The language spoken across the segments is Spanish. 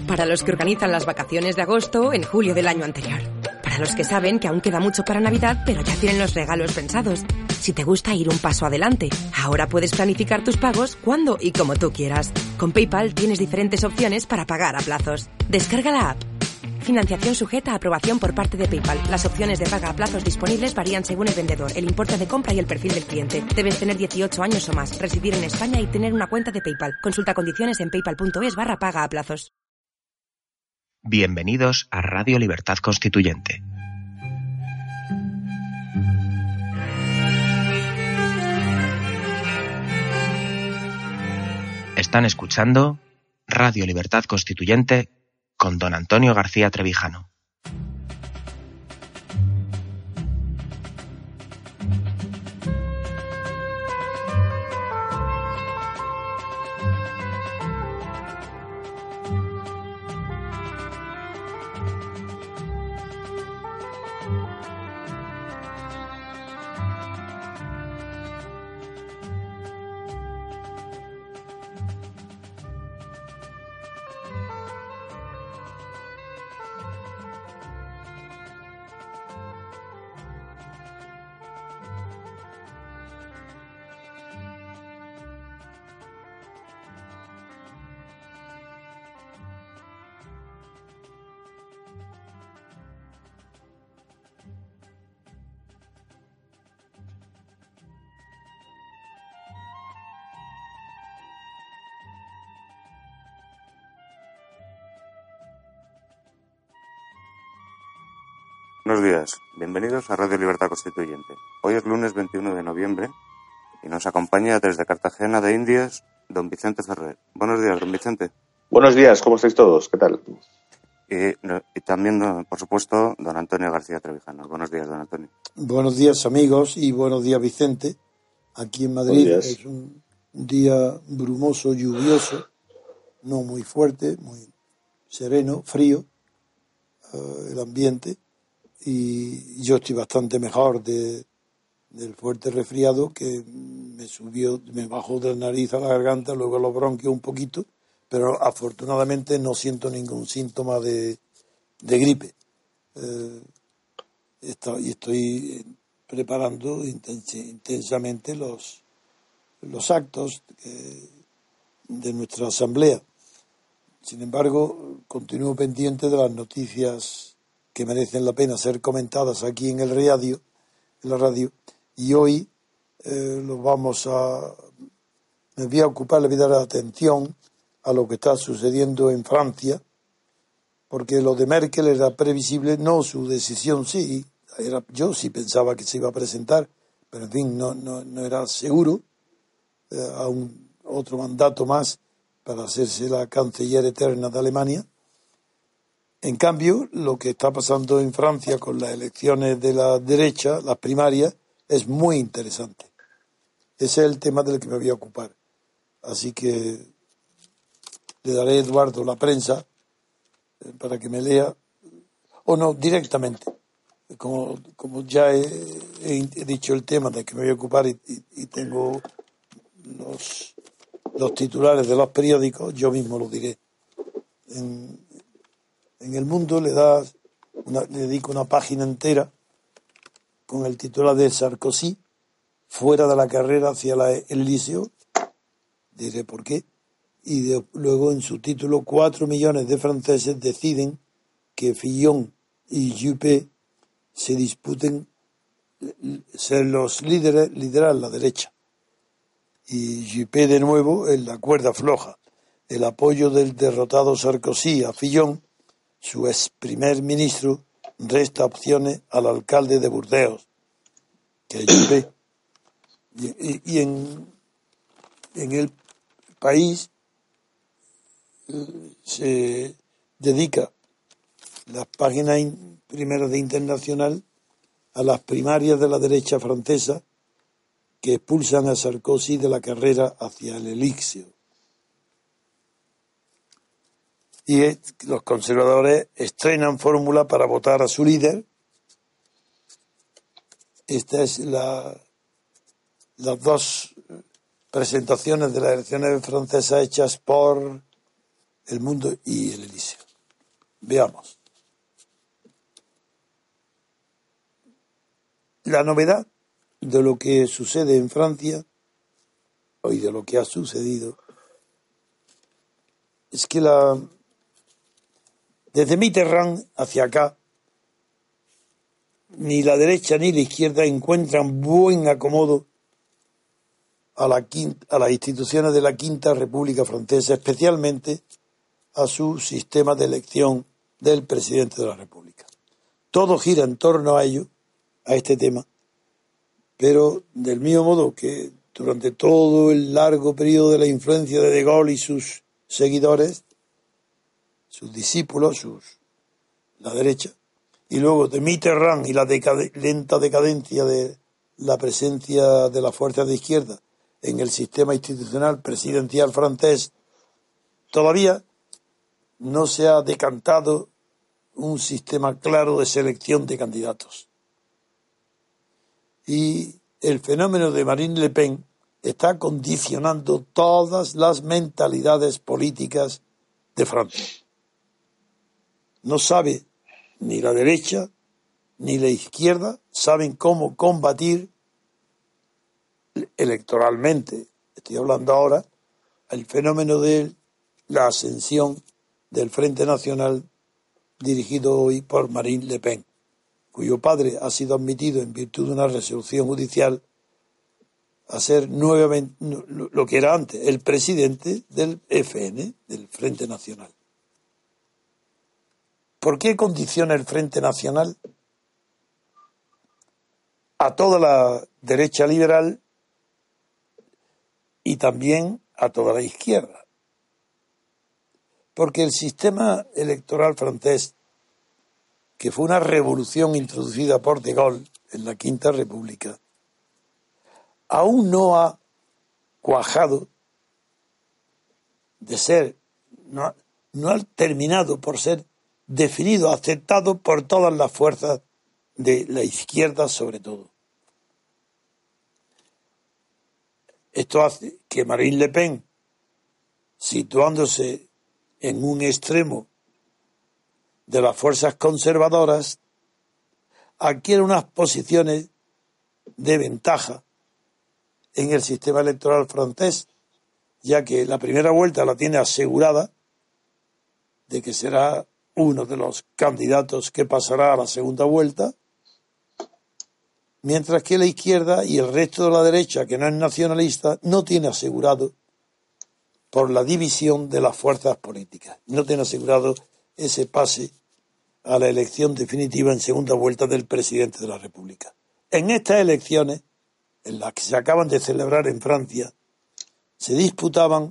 Para los que organizan las vacaciones de agosto en julio del año anterior. Para los que saben que aún queda mucho para Navidad, pero ya tienen los regalos pensados. Si te gusta ir un paso adelante, ahora puedes planificar tus pagos cuando y como tú quieras. Con PayPal tienes diferentes opciones para pagar a plazos. Descarga la app. Financiación sujeta a aprobación por parte de PayPal. Las opciones de paga a plazos disponibles varían según el vendedor, el importe de compra y el perfil del cliente. Debes tener 18 años o más, residir en España y tener una cuenta de PayPal. Consulta condiciones en paypal.es/paga a plazos. Bienvenidos a Radio Libertad Constituyente. Están escuchando Radio Libertad Constituyente con don Antonio García Trevijano. Buenos días, bienvenidos a Radio Libertad Constituyente. Hoy es lunes 21 de noviembre y nos acompaña desde Cartagena de Indias don Vicente Ferrer. Buenos días, don Vicente. Buenos días, ¿cómo estáis todos? ¿Qué tal? Y también, por supuesto, don Antonio García Trevijano. Buenos días, don Antonio. Buenos días, amigos, y buenos días, Vicente. Aquí en Madrid es un día brumoso, lluvioso, no muy fuerte, muy sereno, frío, el ambiente. Y yo estoy bastante mejor del fuerte resfriado que me bajó de la nariz a la garganta, luego los bronquios un poquito, pero afortunadamente no siento ningún síntoma de gripe. Estoy preparando intensamente los actos de nuestra asamblea. Sin embargo, continúo pendiente de las noticias que merecen la pena ser comentadas aquí en la radio, y hoy le voy a dar atención a lo que está sucediendo en Francia, porque lo de Merkel era previsible, no su decisión sí, yo sí pensaba que se iba a presentar, pero en fin, no era seguro a otro mandato más para hacerse la canciller eterna de Alemania. En cambio, lo que está pasando en Francia con las elecciones de la derecha, las primarias, es muy interesante. Ese es el tema del que me voy a ocupar. Así que le daré a Eduardo la prensa para que me lea, o no, directamente. Como ya he dicho el tema del que me voy a ocupar y tengo los titulares de los periódicos, yo mismo lo diré. En El Mundo le dedico una página entera con el titular de Sarkozy, fuera de la carrera hacia el liceo, diré por qué, y luego en su título 4 millones de franceses deciden que Fillon y Juppé se disputen ser los liderar la derecha. Y Juppé de nuevo en la cuerda floja. El apoyo del derrotado Sarkozy a Fillon, su ex primer ministro, resta opciones al alcalde de Burdeos, que es Juppé. Y en el país se dedica las páginas primeras de Internacional a las primarias de la derecha francesa que expulsan a Sarkozy de la carrera hacia el elixir. Y los conservadores estrenan fórmula para votar a su líder. Esta es las dos presentaciones de las elecciones francesas hechas por El Mundo y El Elíseo. Veamos. La novedad de lo que sucede en Francia, y de lo que ha sucedido, es que desde Mitterrand hacia acá, ni la derecha ni la izquierda encuentran buen acomodo a las instituciones de la Quinta República Francesa, especialmente a su sistema de elección del presidente de la República. Todo gira en torno a ello, a este tema, pero del mismo modo que durante todo el largo periodo de la influencia de Gaulle y sus seguidores, sus discípulos, la derecha, y luego de Mitterrand y la lenta decadencia de la presencia de las fuerzas de izquierda en el sistema institucional presidencial francés, todavía no se ha decantado un sistema claro de selección de candidatos. Y el fenómeno de Marine Le Pen está condicionando todas las mentalidades políticas de Francia. No sabe ni la derecha ni la izquierda, saben cómo combatir electoralmente, estoy hablando ahora, el fenómeno de la ascensión del Frente Nacional dirigido hoy por Marine Le Pen, cuyo padre ha sido admitido en virtud de una resolución judicial a ser nuevamente lo que era antes, el presidente del FN, del Frente Nacional. ¿Por qué condiciona el Frente Nacional a toda la derecha liberal y también a toda la izquierda? Porque el sistema electoral francés, que fue una revolución introducida por de Gaulle en la Quinta República, aún no ha cuajado de ser, no ha terminado por ser definido, aceptado por todas las fuerzas de la izquierda sobre todo. Esto hace que Marine Le Pen, situándose en un extremo de las fuerzas conservadoras, adquiere unas posiciones de ventaja en el sistema electoral francés, ya que la primera vuelta la tiene asegurada de que será uno de los candidatos que pasará a la segunda vuelta, mientras que la izquierda y el resto de la derecha, que no es nacionalista, no tiene asegurado, por la división de las fuerzas políticas, no tiene asegurado ese pase a la elección definitiva en segunda vuelta del presidente de la República. En estas elecciones, en las que se acaban de celebrar en Francia, se disputaban,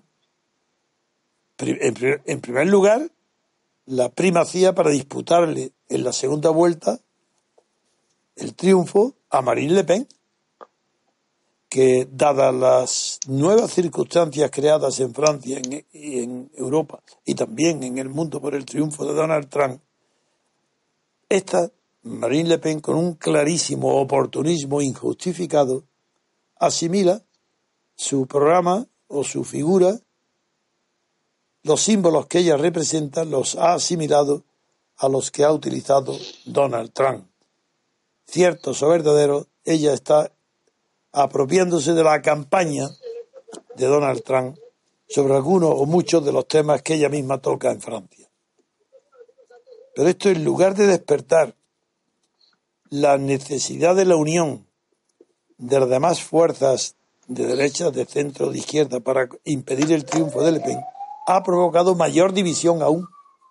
en primer lugar, la primacía para disputarle en la segunda vuelta el triunfo a Marine Le Pen, que dadas las nuevas circunstancias creadas en Francia y en Europa y también en el mundo por el triunfo de Donald Trump, esta Marine Le Pen, con un clarísimo oportunismo injustificado, asimila su programa o su figura, los símbolos que ella representa, los ha asimilado a los que ha utilizado Donald Trump. Ciertos o verdaderos, ella está apropiándose de la campaña de Donald Trump sobre algunos o muchos de los temas que ella misma toca en Francia. Pero esto, en lugar de despertar la necesidad de la unión de las demás fuerzas de derecha, de centro, de izquierda, para impedir el triunfo de Le Pen, ha provocado mayor división aún.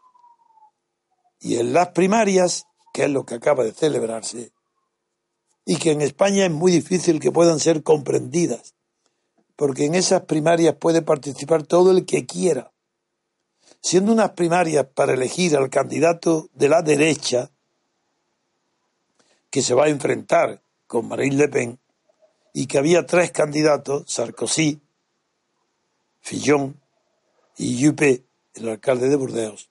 Y en las primarias, que es lo que acaba de celebrarse, y que en España es muy difícil que puedan ser comprendidas, porque en esas primarias puede participar todo el que quiera. Siendo unas primarias para elegir al candidato de la derecha que se va a enfrentar con Marine Le Pen, y que había 3 candidatos, Sarkozy, Fillon y Juppé, el alcalde de Burdeos,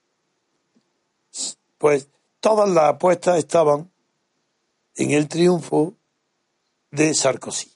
pues todas las apuestas estaban en el triunfo de Sarkozy.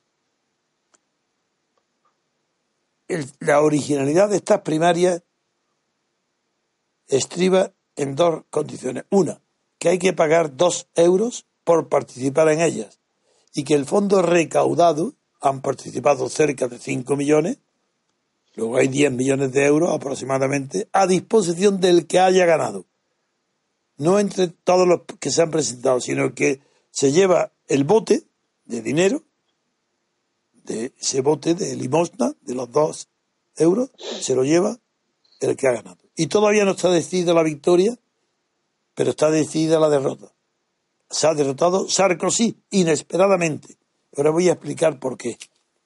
La originalidad de estas primarias estriba en dos condiciones. Una, que hay que pagar 2 euros por participar en ellas y que el fondo recaudado, han participado cerca de 5 millones, luego hay 10 millones de euros aproximadamente a disposición del que haya ganado. No entre todos los que se han presentado, sino que se lleva el bote de dinero, de ese bote de limosna, de los 2 euros, se lo lleva el que ha ganado. Y todavía no está decidida la victoria, pero está decidida la derrota. Se ha derrotado Sarkozy, inesperadamente. Ahora voy a explicar por qué.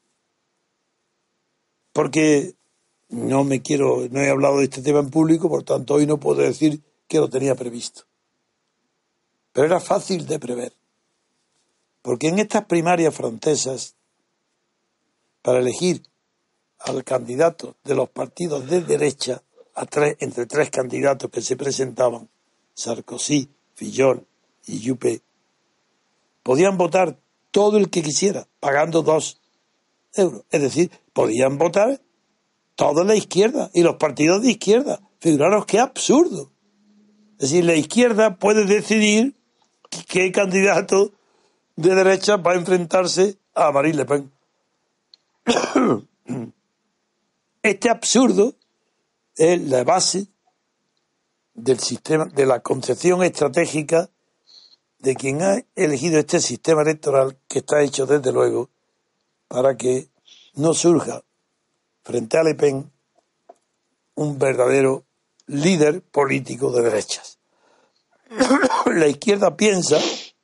Porque no he hablado de este tema en público, por tanto hoy no puedo decir que lo tenía previsto. Pero era fácil de prever. Porque en estas primarias francesas, para elegir al candidato de los partidos de derecha, entre 3 candidatos que se presentaban, Sarkozy, Fillon y Juppé, podían votar todo el que quisiera, pagando 2 euros. Es decir, podían votar toda la izquierda y los partidos de izquierda. Figuraros qué absurdo. Es decir, la izquierda puede decidir qué candidato de derecha va a enfrentarse a Marine Le Pen. Este absurdo es la base del sistema, de la concepción estratégica de quien ha elegido este sistema electoral, que está hecho desde luego para que no surja frente a Le Pen un verdadero líder político de derechas. La izquierda piensa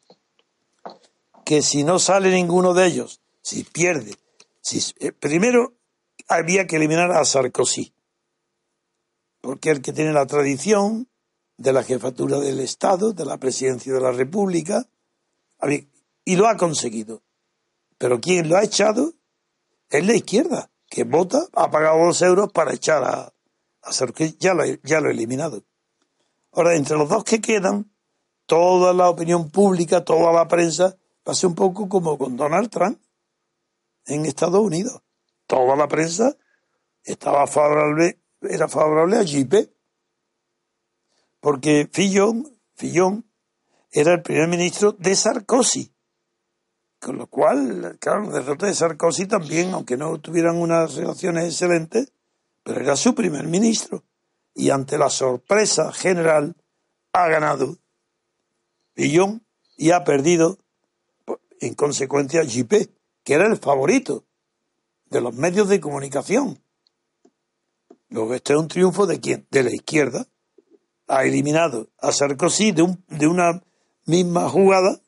que si no sale ninguno de ellos, si pierde, primero había que eliminar a Sarkozy, porque es el que tiene la tradición de la jefatura del Estado, de la presidencia de la República, y lo ha conseguido. Pero quien lo ha echado es la izquierda, que vota, ha pagado 2 euros para echar a Sarkozy, ya lo ha eliminado. Ahora, entre los dos que quedan, toda la opinión pública, toda la prensa, va a ser un poco como con Donald Trump en Estados Unidos. Toda la prensa era favorable a Juppé, porque Fillon era el primer ministro de Sarkozy, con lo cual, claro, la derrota de Sarkozy también, aunque no tuvieran unas relaciones excelentes, pero era su primer ministro, y ante la sorpresa general ha ganado Fillon y ha perdido en consecuencia Juppé, que era el favorito de los medios de comunicación. Luego este es un triunfo ¿de quién? De la izquierda. Ha eliminado a Sarkozy de una misma jugada,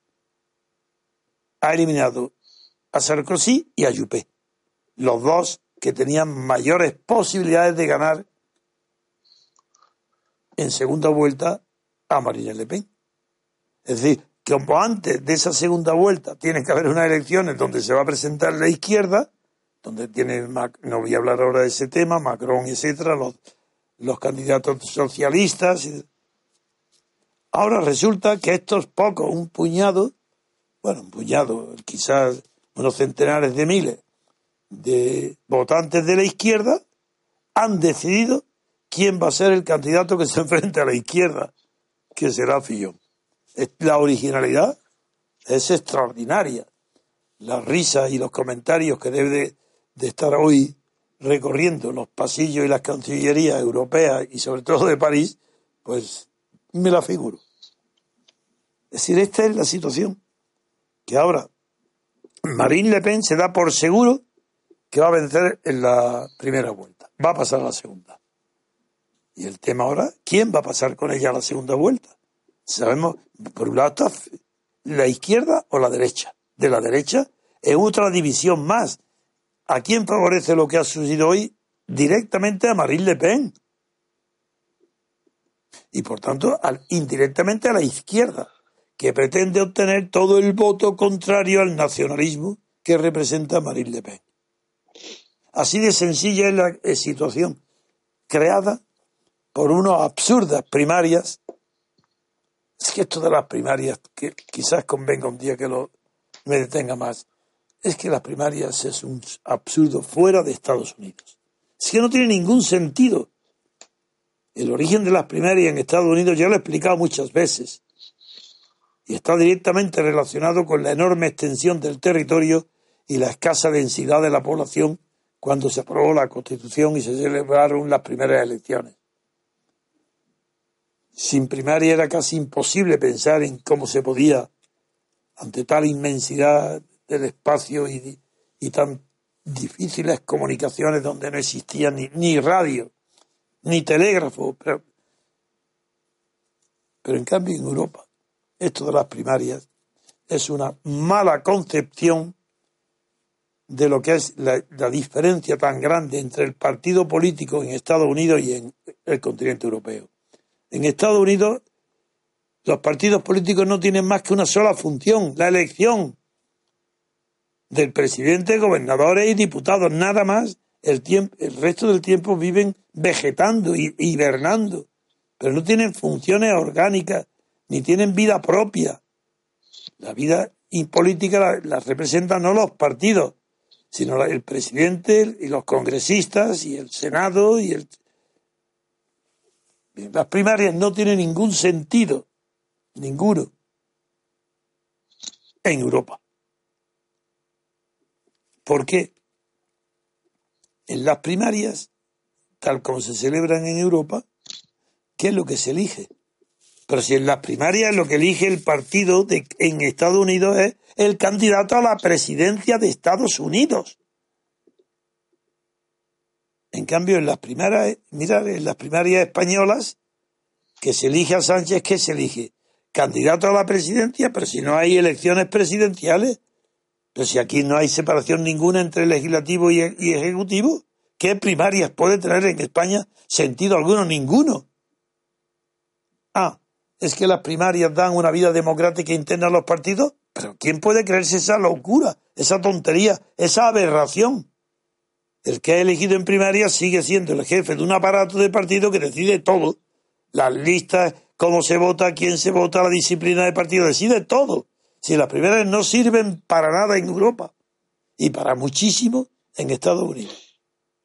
ha eliminado a Sarkozy y a Juppé, los dos que tenían mayores posibilidades de ganar en segunda vuelta a Marine Le Pen. Es decir, que como antes de esa segunda vuelta tiene que haber unas elecciones donde se va a presentar la izquierda, donde tiene, no voy a hablar ahora de ese tema, Macron, etcétera, los candidatos socialistas. Ahora resulta que estos pocos, un puñado, quizás unos centenares de miles de votantes de la izquierda, han decidido quién va a ser el candidato que se enfrente a la izquierda, que será Fillon. La originalidad es extraordinaria. La risa y los comentarios que debe de estar hoy recorriendo los pasillos y las cancillerías europeas y sobre todo de París, pues me la figuro. Es decir, esta es la situación, que ahora Marine Le Pen se da por seguro que va a vencer en la primera vuelta, va a pasar a la segunda. Y el tema ahora, ¿quién va a pasar con ella a la segunda vuelta? Sabemos, por un lado está la izquierda o la derecha. De la derecha es otra división más. ¿A quién favorece lo que ha sucedido hoy? Directamente a Marine Le Pen. Y por tanto, indirectamente a la izquierda, que pretende obtener todo el voto contrario al nacionalismo que representa Marine Le Pen. Así de sencilla es la situación, creada por unas absurdas primarias. Es que esto de las primarias, que quizás convenga un día que me detenga más, es que las primarias es un absurdo fuera de Estados Unidos. Es que no tiene ningún sentido. El origen de las primarias en Estados Unidos ya lo he explicado muchas veces y está directamente relacionado con la enorme extensión del territorio y la escasa densidad de la población cuando se aprobó la Constitución y se celebraron las primeras elecciones. Sin primaria era casi imposible pensar en cómo se podía, ante tal inmensidad del espacio y tan difíciles comunicaciones donde no existía ni radio, ni telégrafo, pero en cambio en Europa esto de las primarias es una mala concepción de lo que es la diferencia tan grande entre el partido político en Estados Unidos y en el continente europeo. En Estados Unidos los partidos políticos no tienen más que una sola función, la elección del presidente, gobernadores y diputados, nada más. El resto del tiempo viven vegetando y hibernando, pero no tienen funciones orgánicas ni tienen vida propia. La vida política la representan no los partidos, sino el presidente y los congresistas y el Senado Las primarias no tienen ningún sentido, ninguno, en Europa. ¿Por qué? En las primarias, tal como se celebran en Europa, ¿qué es lo que se elige? Pero si en las primarias lo que elige el partido en Estados Unidos es el candidato a la presidencia de Estados Unidos. En cambio, en las primarias, en las primarias españolas, que se elige a Sánchez, ¿qué se elige? Candidato a la presidencia, pero si no hay elecciones presidenciales, pero si aquí no hay separación ninguna entre legislativo y ejecutivo, ¿qué primarias puede tener en España sentido alguno? Ninguno. ¿Es que las primarias dan una vida democrática interna a los partidos? ¿Pero quién puede creerse esa locura, esa tontería, esa aberración? El que ha elegido en primaria sigue siendo el jefe de un aparato de partido que decide todo. Las listas, cómo se vota, quién se vota, la disciplina de partido, decide todo. Si las primarias no sirven para nada en Europa y para muchísimo en Estados Unidos.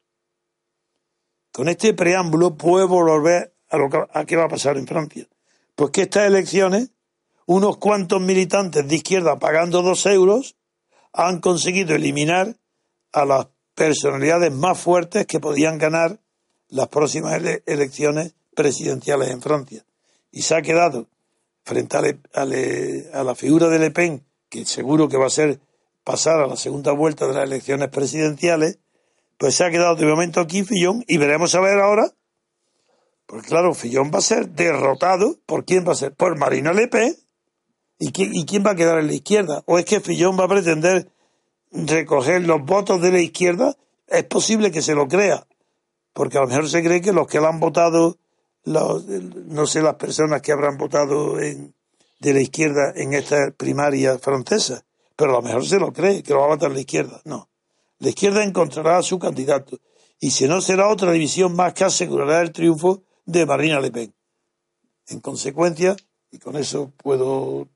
Con este preámbulo puedo volver a qué va a pasar en Francia. Pues que estas elecciones, unos cuantos militantes de izquierda pagando 2 euros han conseguido eliminar a las personalidades más fuertes que podían ganar las próximas elecciones presidenciales en Francia. Y se ha quedado frente a la figura de Le Pen, que seguro que va a ser pasar a la segunda vuelta de las elecciones presidenciales, pues se ha quedado de momento aquí Fillon y veremos a ver ahora, porque claro, Fillon va a ser derrotado. ¿Por quién va a ser? Por Marine Le Pen. ¿Y quién va a quedar en la izquierda? ¿O es que Fillon va a pretender recoger los votos de la izquierda? Es posible que se lo crea, porque a lo mejor se cree que los que lo han votado, no sé las personas que habrán votado de la izquierda en esta primaria francesa, pero a lo mejor se lo cree, que lo va a votar la izquierda. No, la izquierda encontrará a su candidato, y si no será otra división más que asegurará el triunfo de Marine Le Pen. En consecuencia, y con eso puedo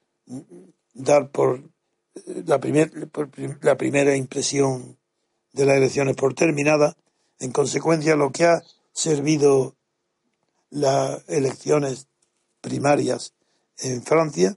dar por la primera impresión de las elecciones por terminada, en consecuencia lo que ha servido las elecciones primarias en Francia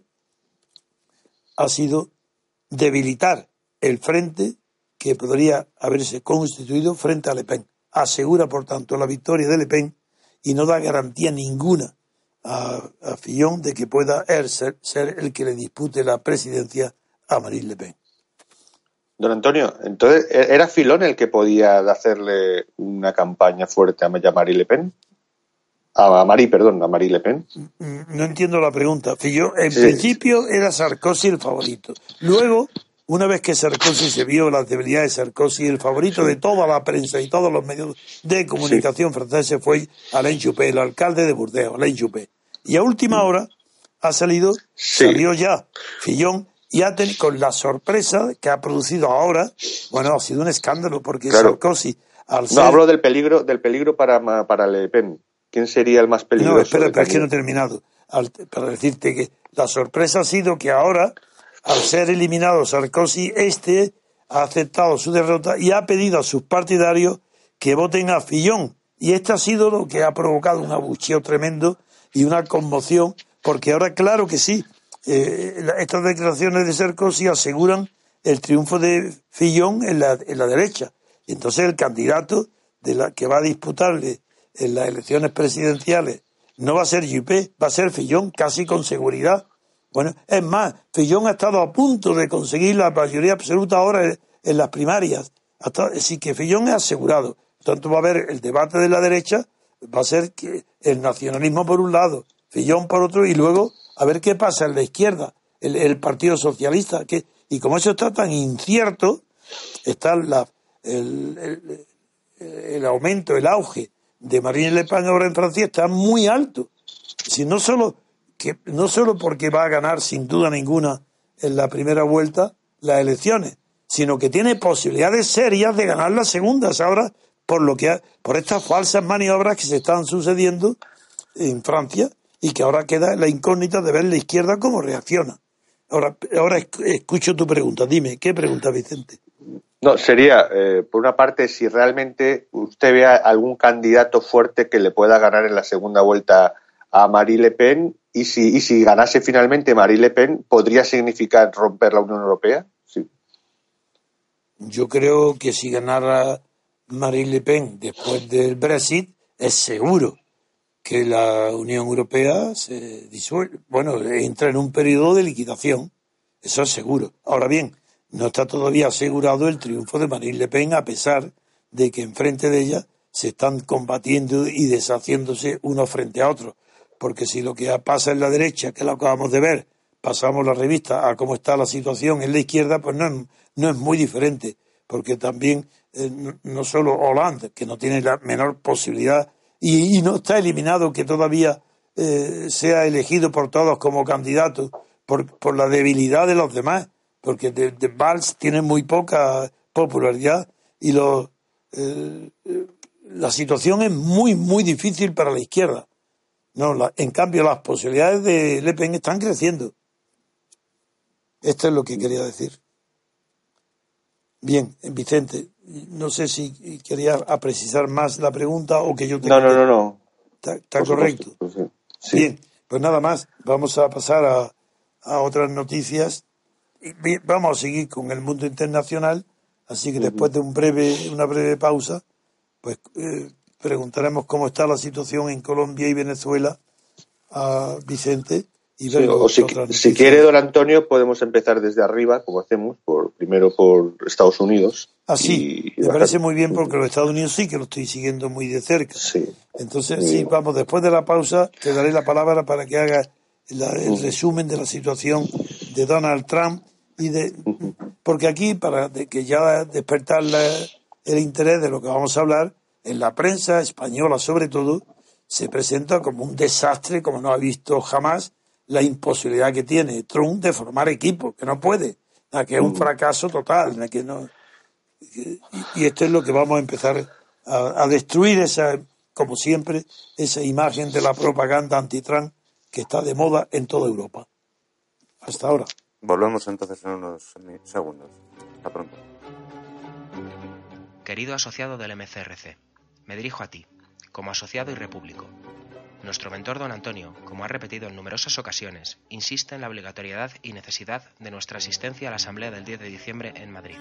ha sido debilitar el frente que podría haberse constituido frente a Le Pen. Asegura, por tanto, la victoria de Le Pen y no da garantía ninguna a Fillon de que pueda ser el que le dispute la presidencia a Marine Le Pen. Don Antonio, entonces, ¿era Fillon el que podía hacerle una campaña fuerte a Marine Le Pen? A Marie Le Pen. No entiendo la pregunta. Fillon, en principio era Sarkozy el favorito. Luego, una vez que Sarkozy se vio las debilidades de Sarkozy, el favorito de toda la prensa y todos los medios de comunicación franceses fue Alain Juppé, el alcalde de Burdeos, Alain Juppé. Y a última hora salió ya Fillon y con la sorpresa que ha producido ahora, bueno, ha sido un escándalo porque Sarkozy... hablo del peligro para Le Pen. ¿Quién sería el más peligroso? No, espera, es que no he terminado. Para decirte que la sorpresa ha sido que ahora, al ser eliminado Sarkozy, ha aceptado su derrota y ha pedido a sus partidarios que voten a Fillon. Y este ha sido lo que ha provocado un abucheo tremendo y una conmoción, porque ahora claro que sí, estas declaraciones de Sarkozy aseguran el triunfo de Fillon en la derecha. Y entonces el candidato que va a disputarle en las elecciones presidenciales no va a ser Juppé, va a ser Fillon, casi con seguridad. Bueno, es más, Fillon ha estado a punto de conseguir la mayoría absoluta ahora en las primarias. Así que Fillon es asegurado. Por tanto, va a haber el debate de la derecha, va a ser que el nacionalismo por un lado, Fillon por otro, y luego a ver qué pasa en la izquierda, el Partido Socialista. Y como eso está tan incierto, está el aumento, el auge de Marine Le Pen ahora en Francia está muy alto. Si no solo porque va a ganar sin duda ninguna en la primera vuelta las elecciones, sino que tiene posibilidades serias de ganar las segundas ahora por estas falsas maniobras que se están sucediendo en Francia y que ahora queda la incógnita de ver la izquierda cómo reacciona. Ahora escucho tu pregunta. Dime, ¿qué pregunta, Vicente? No, sería, por una parte, si realmente usted ve algún candidato fuerte que le pueda ganar en la segunda vuelta a Marine Le Pen, y si ganase finalmente Marine Le Pen, ¿podría significar romper la Unión Europea? Sí. Yo creo que si ganara Marine Le Pen después del Brexit, es seguro que la Unión Europea se disuelve. Bueno, entra en un periodo de liquidación, eso es seguro. Ahora bien, no está todavía asegurado el triunfo de Marine Le Pen, a pesar de que enfrente de ella se están combatiendo y deshaciéndose unos frente a otros. Porque si lo que pasa en la derecha, que lo acabamos de ver, pasamos la revista a cómo está la situación en la izquierda, pues no es muy diferente. Porque también, no solo Hollande, que no tiene la menor posibilidad, y no está eliminado que todavía sea elegido por todos como candidato, por la debilidad de los demás, porque de Valls tiene muy poca popularidad y la situación es muy, muy difícil para la izquierda. En cambio, las posibilidades de Le Pen están creciendo. Esto es lo que quería decir. Bien, Vicente, no sé si querías precisar más la pregunta o que yo te... No. Está correcto. Supuesto, sí. Bien, pues nada más. Vamos a pasar a otras noticias. Vamos a seguir con el mundo internacional, así que después de una breve pausa, pues preguntaremos cómo está la situación en Colombia y Venezuela a Vicente y ver si quiere, don Antonio, podemos empezar desde arriba, como hacemos, primero por Estados Unidos. Sí, me parece muy bien, porque los Estados Unidos sí que lo estoy siguiendo muy de cerca. Sí. Entonces, sí, vamos, después de la pausa, te daré la palabra para que hagas el resumen de la situación de Donald Trump porque aquí, para que ya despertar el interés de lo que vamos a hablar, en la prensa española sobre todo, se presenta como un desastre, como no ha visto jamás, la imposibilidad que tiene Trump de formar equipo, que no puede, que es un fracaso total, que no. Y esto es lo que vamos a empezar a destruir, como siempre, esa imagen de la propaganda anti-Trump que está de moda en toda Europa. Hasta ahora. Volvemos entonces en unos segundos. Hasta pronto. Querido asociado del MCRC, me dirijo a ti, como asociado y repúblico. Nuestro mentor don Antonio, como ha repetido en numerosas ocasiones, insiste en la obligatoriedad y necesidad de nuestra asistencia a la Asamblea del 10 de diciembre en Madrid.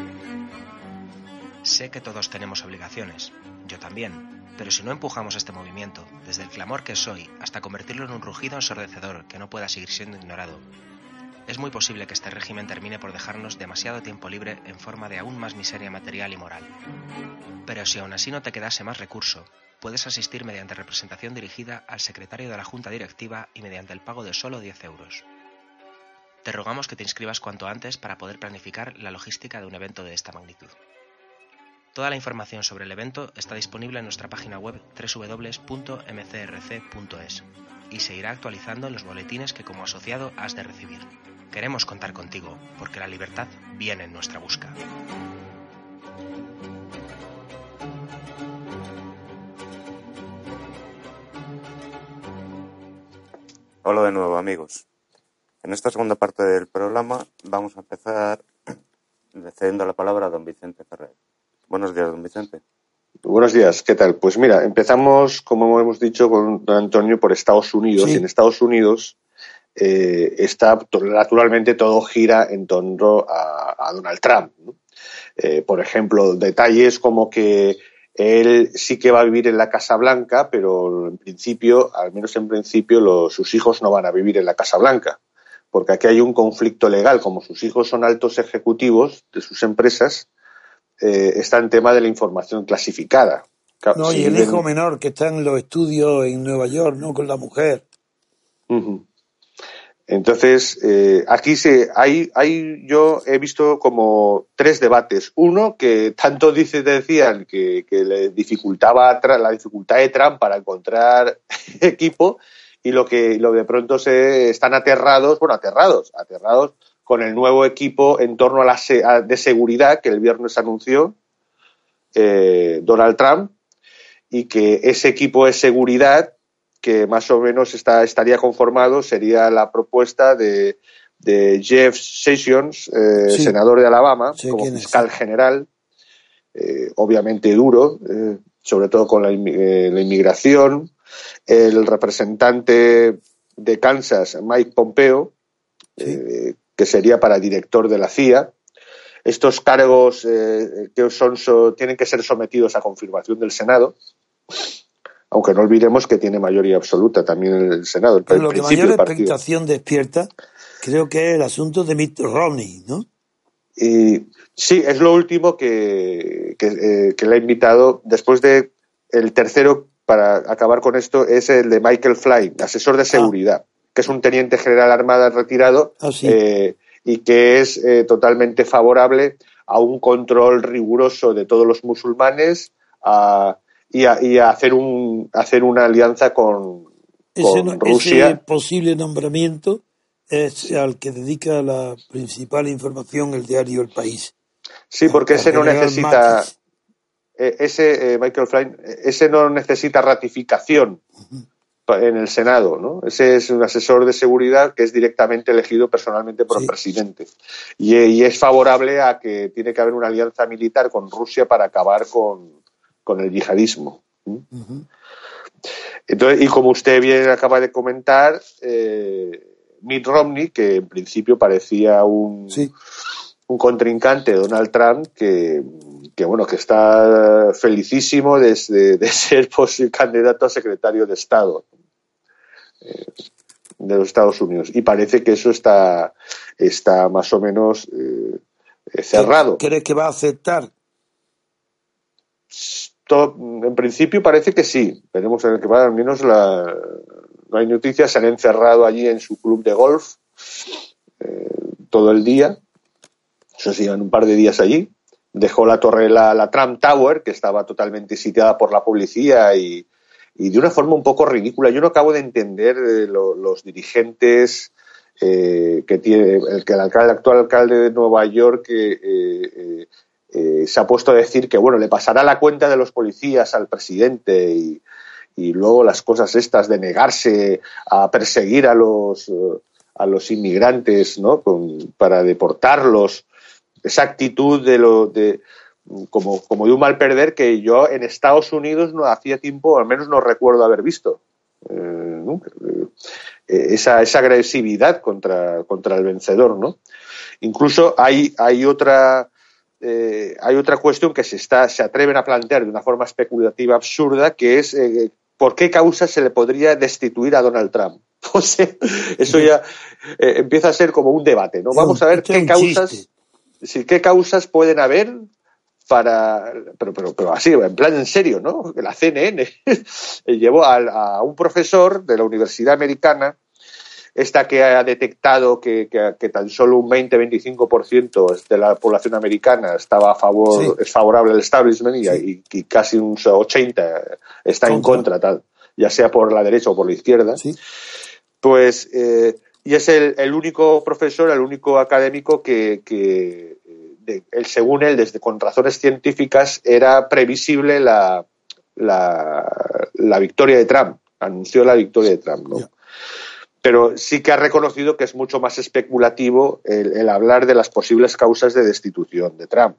Sé que todos tenemos obligaciones, yo también, pero si no empujamos este movimiento, desde el clamor que soy hasta convertirlo en un rugido ensordecedor que no pueda seguir siendo ignorado, es muy posible que este régimen termine por dejarnos demasiado tiempo libre en forma de aún más miseria material y moral. Pero si aún así no te quedase más recurso, puedes asistir mediante representación dirigida al secretario de la Junta Directiva y mediante el pago de solo 10 euros. Te rogamos que te inscribas cuanto antes para poder planificar la logística de un evento de esta magnitud. Toda la información sobre el evento está disponible en nuestra página web www.mcrc.es y se irá actualizando en los boletines que como asociado has de recibir. Queremos contar contigo, porque la libertad viene en nuestra busca. Hola de nuevo, amigos. En esta segunda parte del programa vamos a empezar cediendo la palabra a don Vicente Ferrer. Buenos días, don Vicente. Buenos días, ¿qué tal? Pues mira, empezamos, como hemos dicho, con don Antonio, por Estados Unidos. Sí. Y en Estados Unidos naturalmente todo gira en torno a Donald Trump, ¿no? Por ejemplo, detalles como que él sí que va a vivir en la Casa Blanca, pero en principio, al menos en principio, sus hijos no van a vivir en la Casa Blanca, porque aquí hay un conflicto legal. Como sus hijos son altos ejecutivos de sus empresas, está en tema de la información clasificada. No, y el hijo menor que está en los estudios en Nueva York, ¿no? Con la mujer. Uh-huh. Entonces, aquí yo he visto como 3 debates. Uno, que tanto decían que le dificultaba la dificultad de Trump para encontrar equipo, y lo de pronto están aterrados con el nuevo equipo en torno de seguridad que el viernes anunció Donald Trump, y que ese equipo de seguridad, que más o menos estaría conformado, sería la propuesta de Jeff Sessions, Sí. senador de Alabama, Sí, como ¿quién es? fiscal general, obviamente duro, sobre todo con la inmigración. El representante de Kansas, Mike Pompeo, Sí. que sería para director de la CIA. Estos cargos tienen que ser sometidos a confirmación del Senado, aunque no olvidemos que tiene mayoría absoluta también el Senado. Pero lo que mayor expectación despierta creo que es el asunto de Mitt Romney, ¿no? Y sí, es lo último que le ha invitado. Después de el tercero, para acabar con esto, es el de Michael Flynn, asesor de seguridad, que es un teniente general armada retirado, sí. Y que es totalmente favorable a un control riguroso de todos los musulmanes, y a hacer una alianza con Rusia. Ese posible nombramiento es al que dedica la principal información el diario El País. Sí, porque ese no necesita... Michael Flynn, ese no necesita ratificación en el Senado, ¿no? Ese es un asesor de seguridad que es directamente elegido personalmente por el presidente. Y es favorable a que tiene que haber una alianza militar con Rusia para acabar con el yihadismo. Uh-huh. Entonces, y como usted bien acaba de comentar, Mitt Romney, que en principio parecía un contrincante de Donald Trump, que está felicísimo de ser candidato a secretario de Estado de los Estados Unidos. Y parece que eso está más o menos cerrado. ¿Crees que va a aceptar? En principio parece que sí. Veremos en el que va, al menos no hay noticias. Se han encerrado allí en su club de golf todo el día. Eso sí, en un par de días allí. Dejó la torre, la Trump Tower, que estaba totalmente sitiada por la policía y de una forma un poco ridícula. Yo no acabo de entender los dirigentes que tiene el actual alcalde de Nueva York, se ha puesto a decir que le pasará la cuenta de los policías al presidente, y luego las cosas estas de negarse a perseguir a los inmigrantes, ¿no? Para deportarlos. Esa actitud como de un mal perder que yo en Estados Unidos no hacía tiempo, al menos no recuerdo haber visto. Nunca. Esa agresividad contra el vencedor, ¿no? Incluso hay otra cuestión que se atreven a plantear de una forma especulativa absurda, que es ¿por qué causa se le podría destituir a Donald Trump? Pues eso ya empieza a ser como un debate, ¿no? Vamos a ver qué causas pueden haber pero así, en plan en serio, ¿no? La CNN llevó a un profesor de la Universidad Americana, que ha detectado que tan solo un 20-25% de la población americana estaba es favorable al establishment, y casi un 80% está en contra, ya sea por la derecha o por la izquierda. Sí. Pues y es el único profesor, el único académico que según él, con razones científicas, era previsible la victoria de Trump. Anunció la victoria de Trump, ¿no? Yeah. Pero sí que ha reconocido que es mucho más especulativo el hablar de las posibles causas de destitución de Trump, ¿no?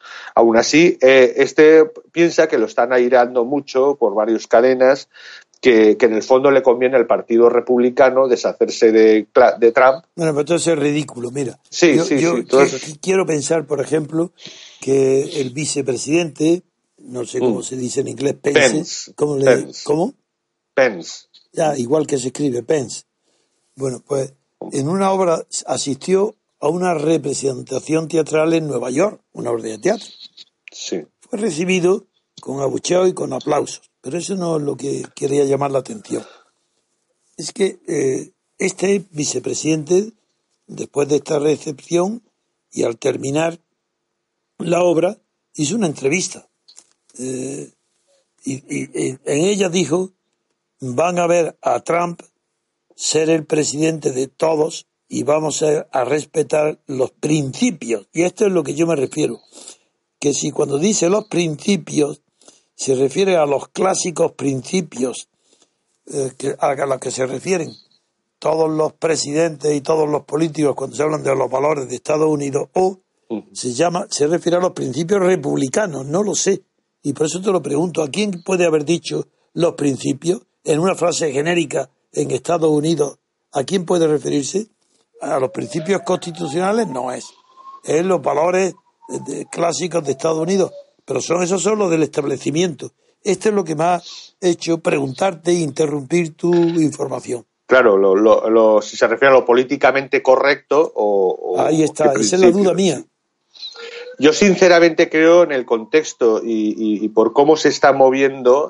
Aún así, piensa que lo están airando mucho por varias cadenas, que en el fondo le conviene al Partido Republicano deshacerse de Trump. Bueno, pero todo eso es ridículo, mira. Sí. Quiero pensar, por ejemplo, que el vicepresidente, no sé cómo se dice en inglés, Pence. ¿Cómo? Pence. Ya, igual que se escribe, Pence. Bueno, pues en una obra asistió a una representación teatral en Nueva York, una obra de teatro. Sí. Fue recibido con abucheo y con aplausos, pero eso no es lo que quería llamar la atención. Es que este vicepresidente, después de esta recepción y al terminar la obra, hizo una entrevista. Y en ella dijo: van a ver a Trump ser el presidente de todos y vamos a respetar los principios. Y esto es lo que yo me refiero. Que si cuando dice los principios se refiere a los clásicos principios a los que se refieren todos los presidentes y todos los políticos cuando se hablan de los valores de Estados Unidos, o se refiere a los principios republicanos, no lo sé. Y por eso te lo pregunto, ¿a quién puede haber dicho los principios en una frase genérica en Estados Unidos? ¿A quién puede referirse? A los principios constitucionales no es. Es los valores clásicos de Estados Unidos, pero esos son los del establecimiento. Esto es lo que me ha hecho preguntarte e interrumpir tu información. Claro, si se refiere a lo políticamente correcto ahí está, esa es la duda mía. Yo sinceramente creo en el contexto y por cómo se está moviendo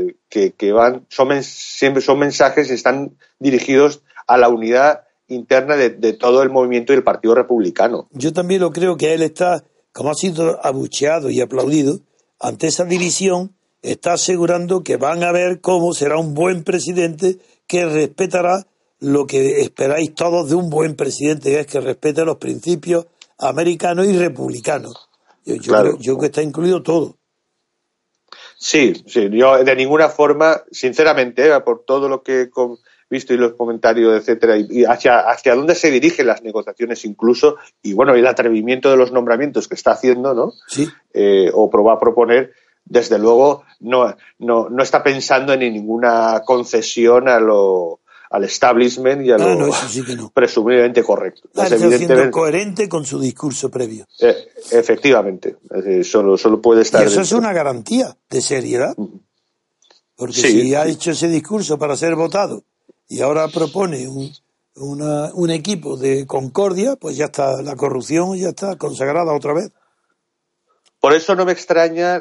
siempre son mensajes que están dirigidos a la unidad interna de todo el movimiento del Partido Republicano. Yo también lo creo, que él está, como ha sido abucheado y aplaudido, ante esa división, está asegurando que van a ver cómo será un buen presidente que respetará lo que esperáis todos de un buen presidente, que es que respete los principios americanos y republicanos. Yo creo que está incluido todo. Sí, yo de ninguna forma, sinceramente, por todo lo que he visto y los comentarios, etcétera, y hacia dónde se dirigen las negociaciones incluso, y bueno, el atrevimiento de los nombramientos que está haciendo, ¿no? Sí. O va a proponer, desde luego no está pensando en ninguna concesión al establishment y a lo eso sí que no. presumiblemente correcto. Está siendo coherente con su discurso previo. Efectivamente, solo puede estar. Y eso es una garantía de seriedad, porque si ha hecho ese discurso para ser votado y ahora propone un equipo de concordia, pues ya está, la corrupción ya está consagrada otra vez. Por eso no me extraña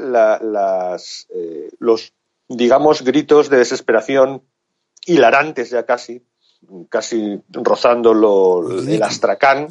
los, digamos, gritos de desesperación hilarantes ya casi rozando el astracán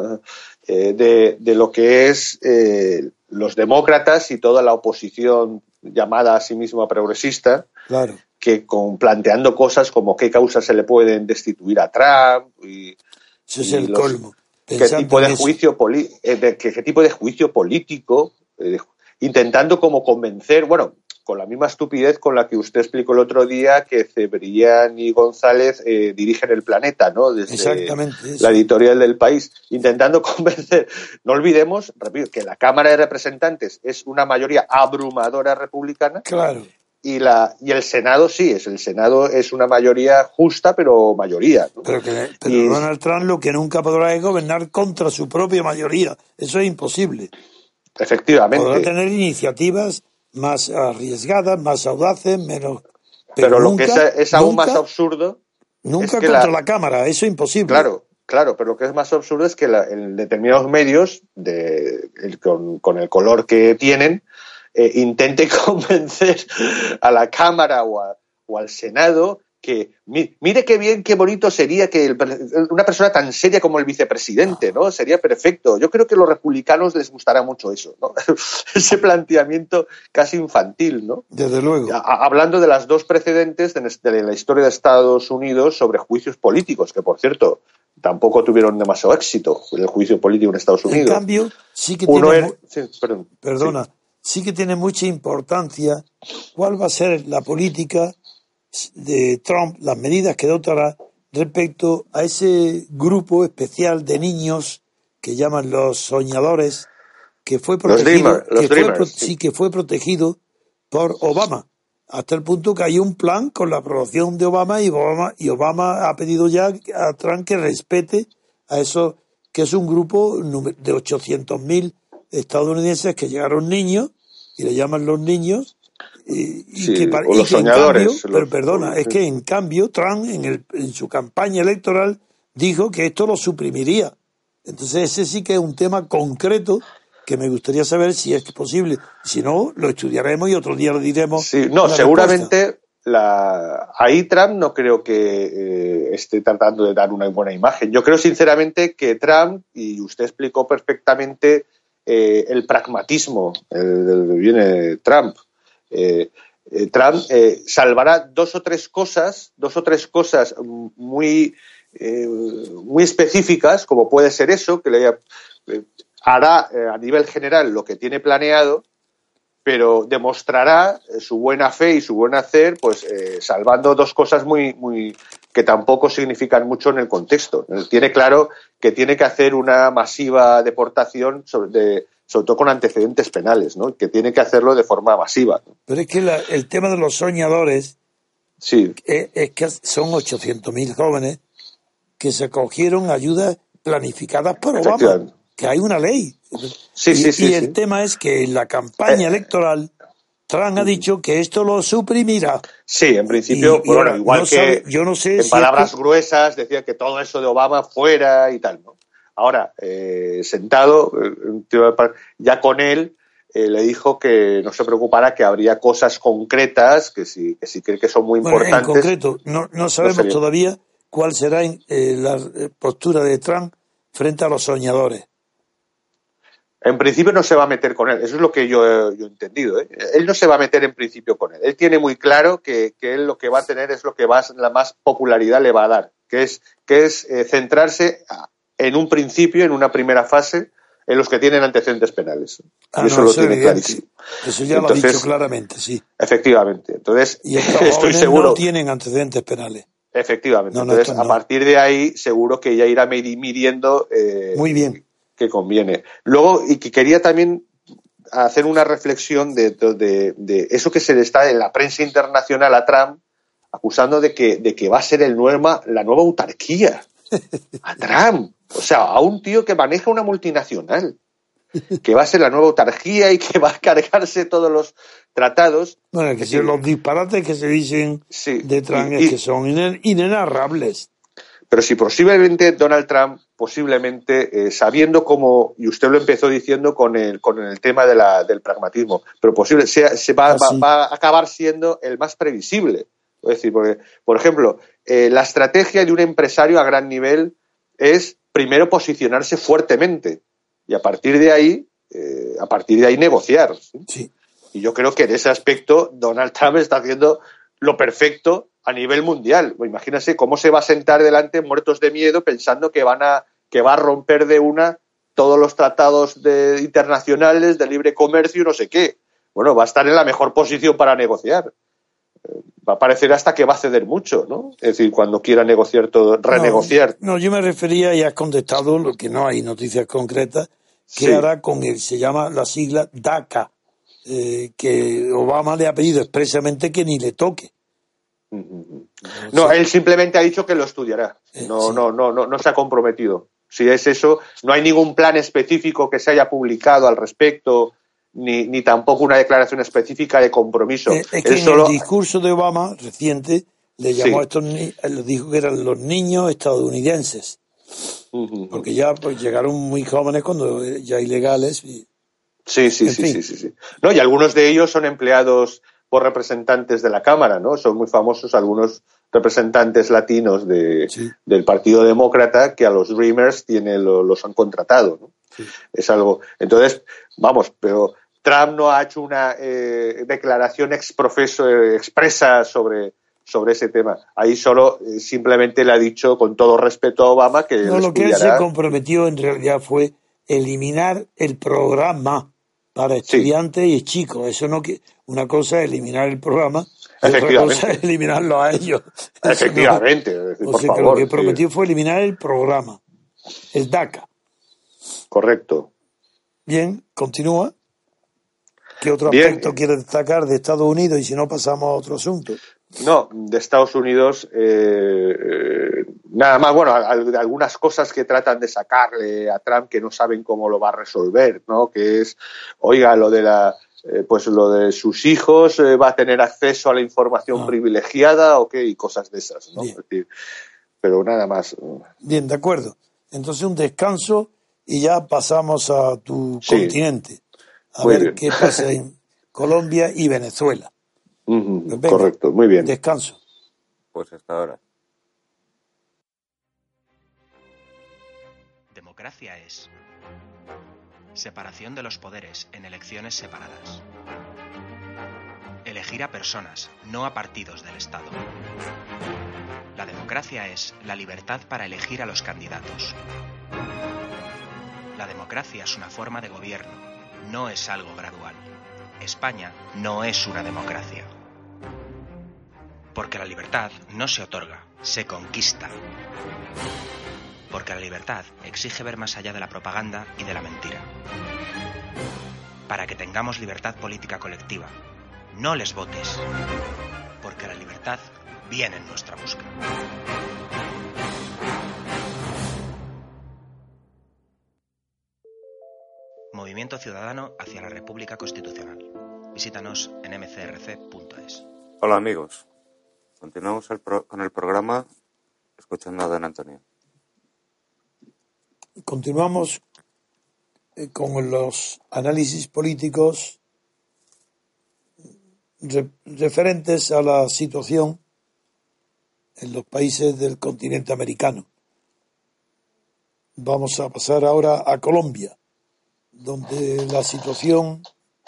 de lo que es los demócratas y toda la oposición llamada a sí misma progresista, claro, que planteando cosas como qué causas se le pueden destituir a Trump eso es el colmo. Qué tipo de juicio qué tipo de juicio político, intentando como convencer, bueno, con la misma estupidez con la que usted explicó el otro día que Cebrián y González dirigen El Planeta, ¿no? Desde la editorial del País, intentando convencer. No olvidemos, repito, que la Cámara de Representantes es una mayoría abrumadora republicana. Claro. Y el Senado el Senado es una mayoría justa, pero mayoría, ¿no? Pero Donald Trump lo que nunca podrá es gobernar contra su propia mayoría. Eso es imposible. Efectivamente. Podrá tener iniciativas más arriesgadas, más audaces, menos. Pero lo que es aún más absurdo. Nunca es que contra la Cámara, eso es imposible. Claro, pero lo que es más absurdo es que en determinados medios, con el color que tienen, intente convencer a la Cámara o al Senado que mire qué bonito sería que una persona tan seria como el vicepresidente, ¿no? Sería perfecto. Yo creo que a los republicanos les gustará mucho eso, ¿no? Ese planteamiento casi infantil, ¿no? Desde luego. Hablando de las dos precedentes de la historia de Estados Unidos sobre juicios políticos, que por cierto tampoco tuvieron demasiado éxito el juicio político en Estados Unidos. En cambio, sí que sí que tiene mucha importancia cuál va a ser la política de Trump, las medidas que adoptará respecto a ese grupo especial de niños que llaman los soñadores, que fue protegido, que fue protegido por Obama, hasta el punto que hay un plan con la aprobación de Obama y Obama ha pedido ya a Trump que respete a eso, que es un grupo de 800.000 estadounidenses que llegaron niños, y le llaman los niños, los soñadores. Es que en cambio Trump en su campaña electoral dijo que esto lo suprimiría. Entonces ese sí que es un tema concreto que me gustaría saber si es posible. Si no, lo estudiaremos y otro día lo diremos. Sí, no, seguramente ahí Trump no creo que esté tratando de dar una buena imagen. Yo creo sinceramente que Trump, y usted explicó perfectamente el pragmatismo del que viene Trump. Trump salvará dos o tres cosas muy específicas, como puede ser eso, que hará a nivel general lo que tiene planeado, pero demostrará su buena fe y su buen hacer, pues salvando dos cosas muy que tampoco significan mucho en el contexto. Tiene claro que tiene que hacer una masiva deportación sobre todo con antecedentes penales, ¿no? Que tiene que hacerlo de forma masiva, ¿no? Pero es que el tema de los soñadores sí. es que son 800.000 jóvenes que se acogieron a ayudas planificadas por Obama, que hay una ley. Y el tema es que en la campaña electoral Trump ha dicho que esto lo suprimirá. Sí, en principio, igual yo no sé en si palabras gruesas decía que todo eso de Obama fuera y tal, ¿no? Ahora, sentado, ya con él, le dijo que no se preocupara, que habría cosas concretas que si cree que son muy importantes. En concreto, no sabemos todavía cuál será la postura de Trump frente a los soñadores. En principio no se va a meter con él, eso es lo que yo he entendido, ¿eh? Él no se va a meter en principio con él. Él tiene muy claro que él lo que va a tener es lo que la más popularidad le va a dar, que es centrarse en un principio, en una primera fase, en los que tienen antecedentes penales. Eso lo tiene clarísimo. Eso ya lo ha dicho claramente, sí. Efectivamente. Entonces, y estoy seguro. No tienen antecedentes penales. Efectivamente. Entonces, a partir de ahí, seguro que ya irá midiendo. Muy bien. Que conviene. Luego, y que quería también hacer una reflexión de eso que se le está en la prensa internacional a Trump, acusando de que va a ser la nueva autarquía. A Trump. O sea, a un tío que maneja una multinacional, que va a ser la nueva autarquía y que va a cargarse todos los tratados. Bueno, que los disparates que se dicen de Trump es que son inenarrables. Pero si posiblemente Donald Trump, sabiendo cómo, y usted lo empezó diciendo con el tema del pragmatismo, pero va a acabar siendo el más previsible. Es decir, porque, por ejemplo, la estrategia de un empresario a gran nivel es primero posicionarse fuertemente y a partir de ahí negociar. Sí. Y yo creo que en ese aspecto Donald Trump está haciendo lo perfecto a nivel mundial. Imagínese cómo se va a sentar delante muertos de miedo pensando que va a romper de todos los tratados internacionales de libre comercio y no sé qué. Bueno, va a estar en la mejor posición para negociar. Va a parecer hasta que va a ceder mucho, ¿no? Es decir, cuando quiera negociar todo, renegociar. No, yo me refería, y has contestado, lo que no hay noticias concretas, que hará con se llama la sigla DACA, que Obama le ha pedido expresamente que ni le toque. No, él simplemente ha dicho que lo estudiará. No se ha comprometido. Si es eso, no hay ningún plan específico que se haya publicado al respecto, ni tampoco una declaración específica de compromiso. Es que el discurso de Obama reciente le llamó a estos dijo que eran los niños estadounidenses, porque ya llegaron muy jóvenes cuando ya ilegales. Sí. No, y algunos de ellos son empleados por representantes de la Cámara, ¿no? Son muy famosos algunos representantes latinos del Partido Demócrata que a los Dreamers los han contratado, ¿no? Sí. Es algo. Entonces, pero Trump no ha hecho una declaración expresa sobre ese tema. Ahí solo simplemente le ha dicho con todo respeto a Obama que lo que él se comprometió en realidad fue eliminar el programa para estudiantes y chicos. Eso no que una cosa es eliminar el programa y otra cosa es eliminarlo a ellos. Efectivamente. Que lo que prometió fue eliminar el programa, el DACA. Correcto. Bien, continúa. ¿Qué otro Bien. aspecto quiere destacar de Estados Unidos? Y si no, pasamos a otro asunto. No, de Estados Unidos, nada más, bueno, algunas cosas que tratan de sacarle a Trump que no saben cómo lo va a resolver, ¿no? Que es, oiga, lo de sus hijos, va a tener acceso a la información privilegiada o qué, y cosas de esas, ¿no? Es decir, pero nada más. Bien, de acuerdo. Entonces un descanso y ya pasamos a tu continente. A Muy ver bien. qué pasa en Colombia y Venezuela. Pues venga, correcto, muy bien. Descanso. Pues hasta ahora. Democracia es separación de los poderes en elecciones separadas. Elegir a personas, no a partidos del Estado. La democracia es la libertad para elegir a los candidatos. La democracia es una forma de gobierno, no es algo gradual. España no es una democracia. Porque la libertad no se otorga, se conquista. Porque la libertad exige ver más allá de la propaganda y de la mentira. Para que tengamos libertad política colectiva, no les votes. Porque la libertad viene en nuestra busca. Movimiento Ciudadano hacia la República Constitucional. Visítanos en mcrc.es. Hola amigos. Continuamos con el programa escuchando a don Antonio. Continuamos con los análisis políticos referentes a la situación en los países del continente americano. Vamos a pasar ahora a Colombia, donde la situación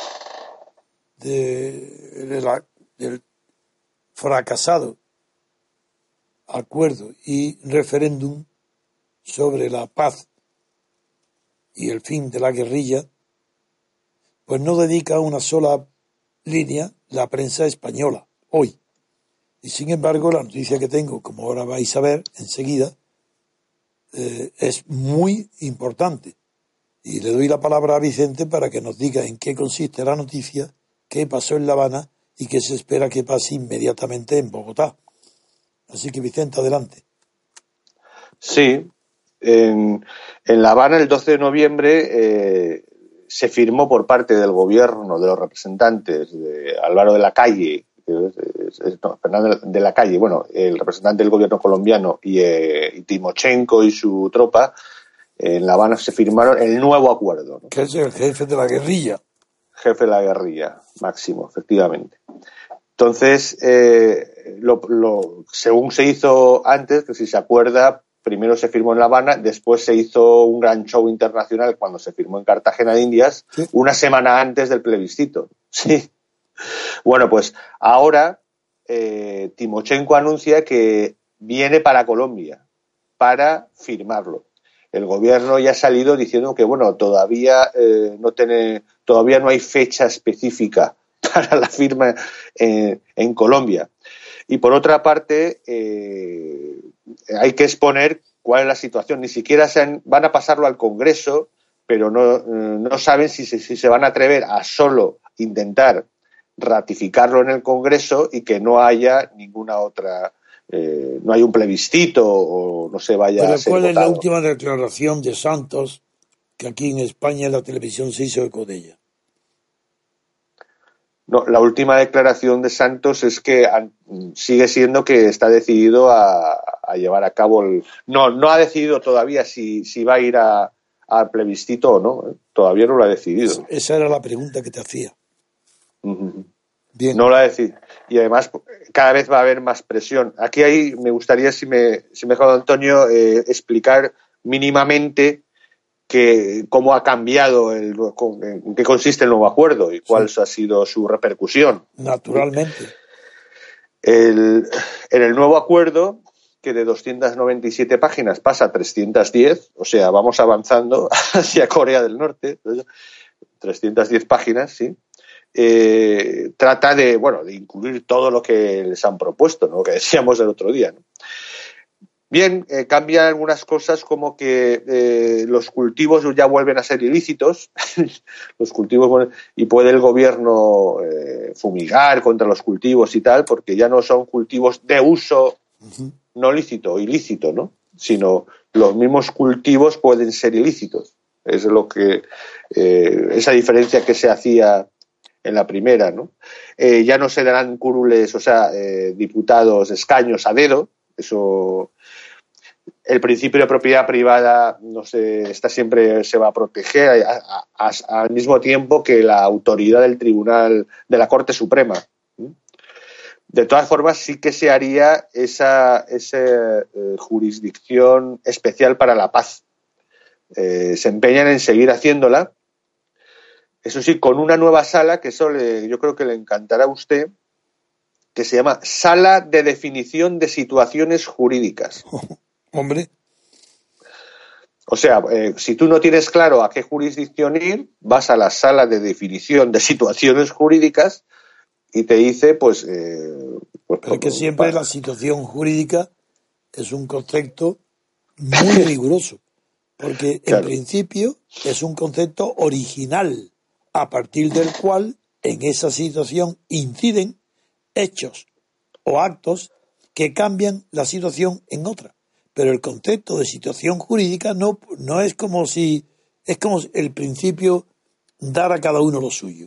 del fracasado acuerdo y referéndum sobre la paz y el fin de la guerrilla, pues no dedica una sola línea la prensa española hoy. Y sin embargo, la noticia que tengo, como ahora vais a ver enseguida, es muy importante. Y le doy la palabra a Vicente para que nos diga en qué consiste la noticia, qué pasó en La Habana y qué se espera que pase inmediatamente en Bogotá. Así que, Vicente, adelante. Sí, en La Habana el 12 de noviembre se firmó por parte del gobierno, de los representantes de Álvaro de la Calle, Fernando de la Calle, bueno, el representante del gobierno colombiano y Timochenko y su tropa, en La Habana se firmaron el nuevo acuerdo, ¿no? Que es el jefe de la guerrilla. Jefe de la guerrilla, Máximo, efectivamente. Entonces, según se hizo antes, que si se acuerda, primero se firmó en La Habana, después se hizo un gran show internacional cuando se firmó en Cartagena de Indias, ¿sí? Una semana antes del plebiscito. Sí. Bueno, pues ahora Timochenko anuncia que viene para Colombia para firmarlo. El gobierno ya ha salido diciendo que, bueno, todavía no hay fecha específica para la firma en Colombia. Y por otra parte, hay que exponer cuál es la situación. Ni siquiera van a pasarlo al Congreso, pero no saben si se van a atrever a solo intentar ratificarlo en el Congreso y que no haya ninguna otra, no hay un plebiscito o no se vaya a ser ¿Cuál votado. es la última declaración de Santos, que aquí en España en la televisión se hizo eco de ella? No, la última declaración de Santos es que sigue siendo que está decidido a llevar a cabo no ha decidido todavía si va a ir al plebiscito o no, todavía no lo ha decidido. Esa era la pregunta que te hacía. Uh-huh. Bien. No lo ha decidido. Y además cada vez va a haber más presión. Aquí me gustaría, si me deja Antonio, explicar mínimamente cómo ha cambiado, en qué consiste el nuevo acuerdo y cuál ha sido su repercusión. Naturalmente. En el nuevo acuerdo, que de 297 páginas pasa a 310, o sea, vamos avanzando hacia Corea del Norte, 310 páginas, sí. Trata de incluir todo lo que les han propuesto, ¿no? Lo que decíamos el otro día, ¿no? Bien, cambian algunas cosas como que los cultivos ya vuelven a ser ilícitos, los cultivos, y puede el gobierno fumigar contra los cultivos y tal, porque ya no son cultivos de uso no lícito, ilícito, ¿no? Sino los mismos cultivos pueden ser ilícitos. Es lo que esa diferencia que se hacía en la primera, ¿no? Ya no se darán curules, o sea, diputados, escaños a dedo. Eso, el principio de propiedad privada no sé, siempre se va a proteger al mismo tiempo que la autoridad del Tribunal de la Corte Suprema. De todas formas, sí que se haría esa jurisdicción especial para la paz. Se empeñan en seguir haciéndola. Eso sí, con una nueva sala, que eso yo creo que le encantará a usted, que se llama Sala de Definición de Situaciones Jurídicas. Hombre. O sea, si tú no tienes claro a qué jurisdicción ir, vas a la Sala de Definición de Situaciones Jurídicas y te dice, pues... Pero es que siempre la situación jurídica es un concepto muy riguroso, porque claro, en principio es un concepto original, a partir del cual en esa situación inciden hechos o actos que cambian la situación en otra. Pero el concepto de situación jurídica no es como si... Es como el principio dar a cada uno lo suyo.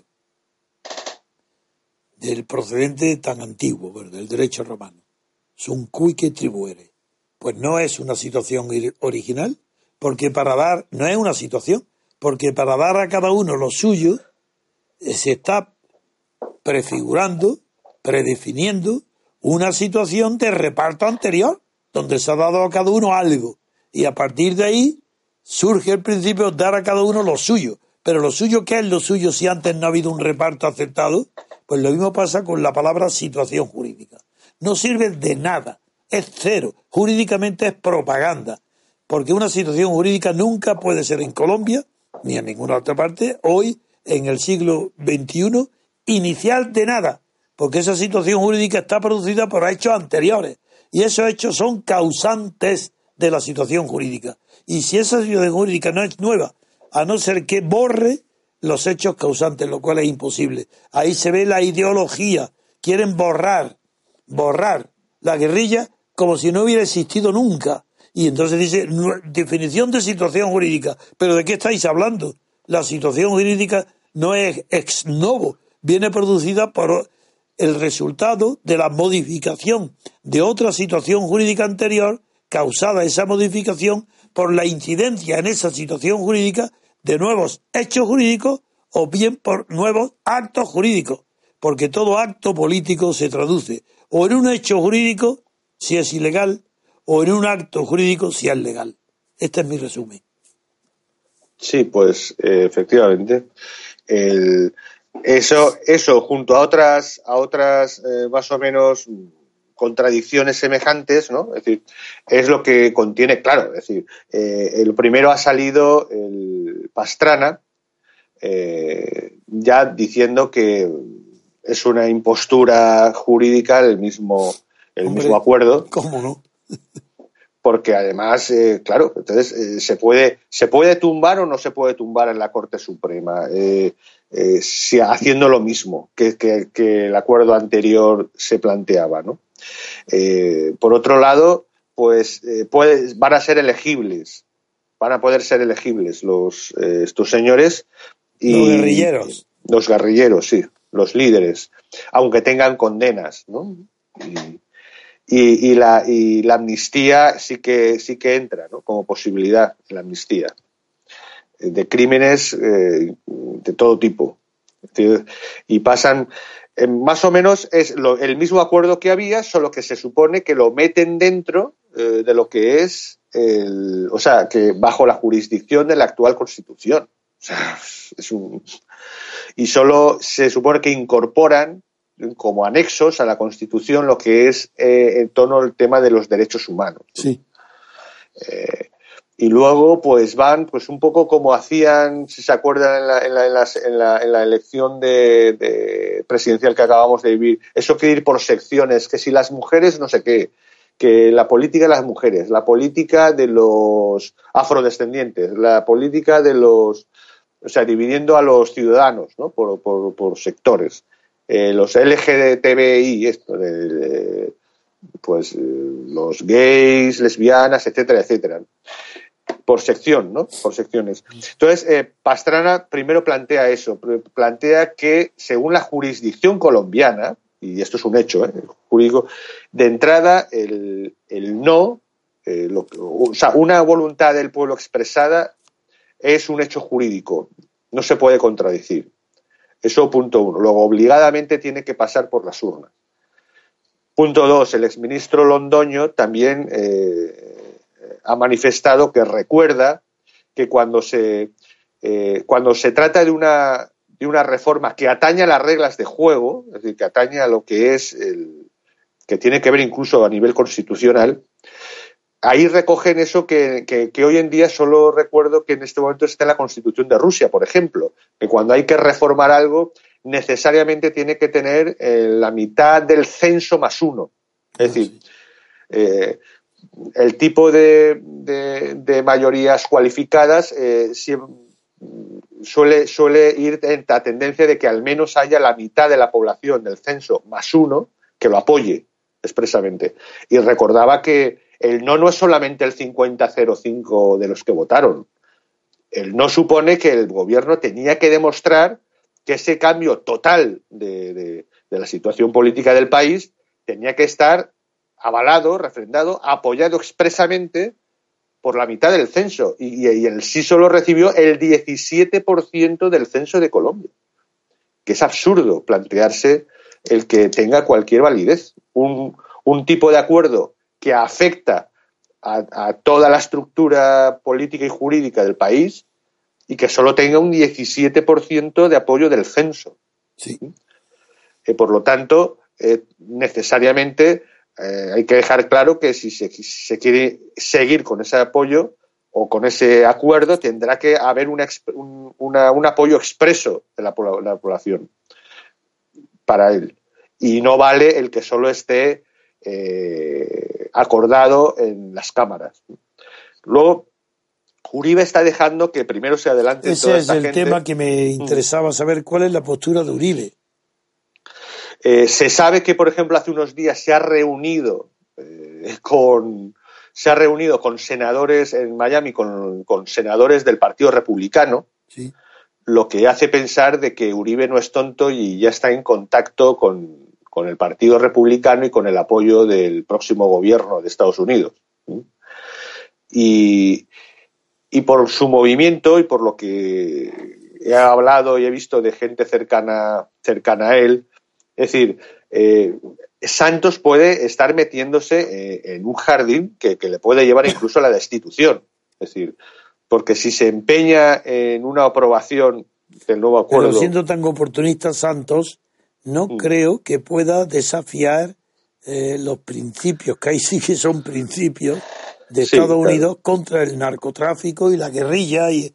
Del procedente tan antiguo, del derecho romano. Sum cuique tribuere. Pues no es una situación original, porque para dar... No es una situación, porque para dar a cada uno lo suyo se está prefigurando, predefiniendo una situación de reparto anterior, donde se ha dado a cada uno algo, y a partir de ahí surge el principio de dar a cada uno lo suyo. Pero lo suyo, ¿qué es lo suyo si antes no ha habido un reparto aceptado? Pues lo mismo pasa con la palabra situación jurídica. No sirve de nada, es cero, jurídicamente es propaganda, porque una situación jurídica nunca puede ser en Colombia, ni en ninguna otra parte, hoy, en el siglo XXI, inicial de nada, porque esa situación jurídica está producida por hechos anteriores, y esos hechos son causantes de la situación jurídica. Y si esa situación jurídica no es nueva, a no ser que borre los hechos causantes, lo cual es imposible. Ahí se ve la ideología. Quieren borrar la guerrilla como si no hubiera existido nunca. Y entonces dice, definición de situación jurídica. ¿Pero de qué estáis hablando? La situación jurídica no es ex novo, viene producida por el resultado de la modificación de otra situación jurídica anterior, causada esa modificación por la incidencia en esa situación jurídica de nuevos hechos jurídicos o bien por nuevos actos jurídicos, porque todo acto político se traduce o en un hecho jurídico si es ilegal o en un acto jurídico si es legal. Este es mi resumen. Sí, pues efectivamente. Eso junto a otras más o menos contradicciones semejantes, ¿no? Es decir, es lo que contiene, claro, es decir, el primero ha salido el Pastrana ya diciendo que es una impostura jurídica el mismo acuerdo. ¿Cómo no? Porque además, claro, entonces se puede tumbar o no se puede tumbar en la Corte Suprema, si haciendo lo mismo que el acuerdo anterior se planteaba, ¿no? Por otro lado, pues van a ser elegibles, van a poder ser elegibles estos señores y los guerrilleros. Los guerrilleros, sí, los líderes, aunque tengan condenas, ¿no? Y la amnistía sí que entra, ¿no? Como posibilidad, la amnistía de crímenes de todo tipo. Y pasan, más o menos es el mismo acuerdo que había, solo que se supone que lo meten dentro de lo que es o sea, que bajo la jurisdicción de la actual Constitución. O sea, y solo se supone que incorporan como anexos a la Constitución lo que es en torno al tema de los derechos humanos. Sí. Y luego pues van pues un poco como hacían, si se acuerdan en la elección de presidencial que acabamos de vivir, eso quiere ir por secciones, que si las mujeres no sé qué, que la política de las mujeres, la política de los afrodescendientes, la política de los, o sea, dividiendo a los ciudadanos, ¿no? por sectores, los LGTBI, los gays, lesbianas, etcétera, etcétera, por sección, ¿no? Por secciones. Entonces, Pastrana primero plantea eso, plantea que según la jurisdicción colombiana, y esto es un hecho, jurídico, de entrada el no, o sea, una voluntad del pueblo expresada es un hecho jurídico, no se puede contradecir. Eso punto uno. Luego, obligadamente tiene que pasar por las urnas. Punto dos, el exministro Londoño también ha manifestado que recuerda que cuando se trata de una reforma que atañe a las reglas de juego, es decir, que atañe a lo que es que tiene que ver incluso a nivel constitucional, ahí recogen eso que hoy en día solo recuerdo que en este momento está en la Constitución de Rusia, por ejemplo, que cuando hay que reformar algo necesariamente tiene que tener la mitad del censo más uno. Es decir, el tipo de mayorías cualificadas suele ir en la tendencia de que al menos haya la mitad de la población del censo más uno que lo apoye expresamente. Y recordaba que el no es solamente el 50,05 de los que votaron. El no supone que el gobierno tenía que demostrar que ese cambio total de la situación política del país tenía que estar avalado, refrendado, apoyado expresamente por la mitad del censo. Y el sí solo recibió el 17% del censo de Colombia. Que es absurdo plantearse el que tenga cualquier validez. Un tipo de acuerdo que afecta a toda la estructura política y jurídica del país y que solo tenga un 17% de apoyo del censo. Sí. Por lo tanto, necesariamente hay que dejar claro que si se quiere seguir con ese apoyo o con ese acuerdo, tendrá que haber un apoyo expreso de la población para él. Y no vale el que solo esté acordado en las cámaras. Luego, Uribe está dejando que primero se adelante. Ese es el tema que me interesaba saber, ¿cuál es la postura de Uribe? Se sabe que, por ejemplo, hace unos días se ha reunido con senadores en Miami, con senadores del Partido Republicano, sí, lo que hace pensar de que Uribe no es tonto y ya está en contacto con el Partido Republicano y con el apoyo del próximo gobierno de Estados Unidos. Y por su movimiento y por lo que he hablado y he visto de gente cercana a él, es decir, Santos puede estar metiéndose en un jardín que le puede llevar incluso a la destitución. Es decir, porque si se empeña en una aprobación del nuevo acuerdo... Pero siendo tan oportunista Santos, no creo que pueda desafiar los principios, que ahí sí que son principios de Estados Unidos contra el narcotráfico y la guerrilla y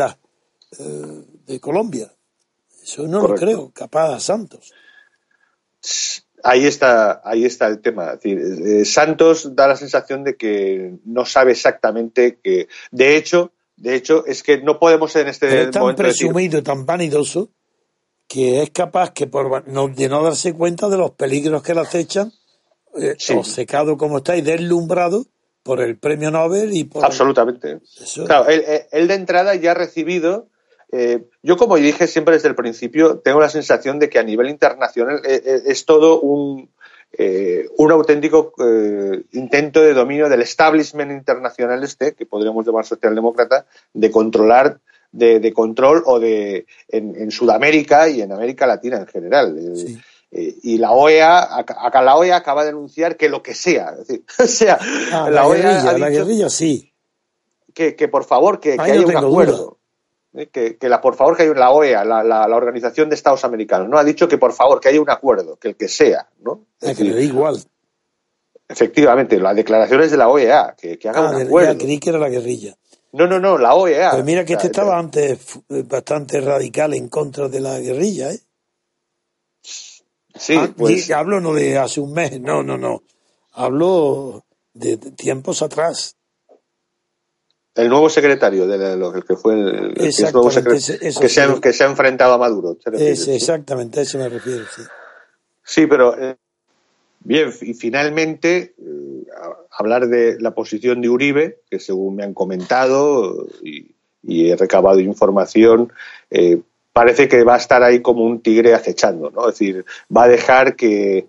de Colombia. Eso no Correcto. Lo creo, capaz a Santos. Ahí está el tema. Es decir, Santos da la sensación de que no sabe exactamente que... De hecho, es que no podemos en este momento... Es tan presumido, tan vanidoso, que es capaz que de no darse cuenta de los peligros que le acechan, obcecado como está y deslumbrado por el premio Nobel y por... Absolutamente. Claro, él de entrada ya ha recibido... yo, como dije siempre desde el principio, tengo la sensación de que a nivel internacional es todo un auténtico intento de dominio del establishment internacional que podríamos llamar socialdemócrata, de controlar, de control en Sudamérica y en América Latina en general. Sí. Y la OEA acaba de anunciar que lo que sea, es decir, la OEA ha dicho la guerrilla sí. Que por favor que haya un acuerdo. Por favor que haya la OEA, la Organización de Estados Americanos, ¿no? Ha dicho que por favor que haya un acuerdo, que el que sea, ¿no? Es que le da igual. Efectivamente, las declaraciones de la OEA, que haga un acuerdo. Creí que era la guerrilla. No, la OEA. Pues mira que estaba antes bastante radical en contra de la guerrilla, ¿eh? Sí, pues... Hablo no de hace un mes, no. Hablo de tiempos atrás. El nuevo secretario de lo que fue el que es nuevo que se ha enfrentado a Maduro. Exactamente, a eso me refiero, sí. Sí, pero bien, y finalmente hablar de la posición de Uribe, que según me han comentado y he recabado información, parece que va a estar ahí como un tigre acechando, ¿no? Es decir, va a dejar que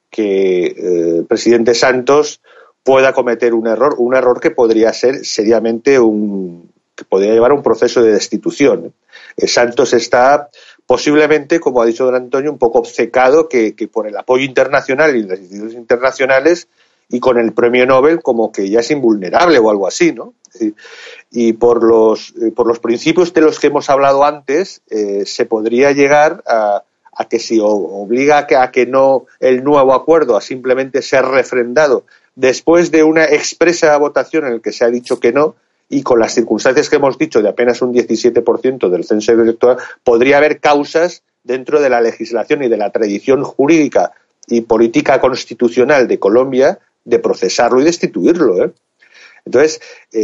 el presidente Santos pueda cometer un error que podría ser seriamente que podría llevar a un proceso de destitución. Santos está posiblemente, como ha dicho don Antonio, un poco obcecado que por el apoyo internacional y las instituciones internacionales y con el premio Nobel como que ya es invulnerable o algo así, ¿no? Y por los principios de los que hemos hablado antes, se podría llegar a que si obliga a que no el nuevo acuerdo a simplemente ser refrendado después de una expresa votación en la que se ha dicho que no, y con las circunstancias que hemos dicho de apenas un 17% del censo electoral, podría haber causas dentro de la legislación y de la tradición jurídica y política constitucional de Colombia de procesarlo y destituirlo, ¿eh? Entonces,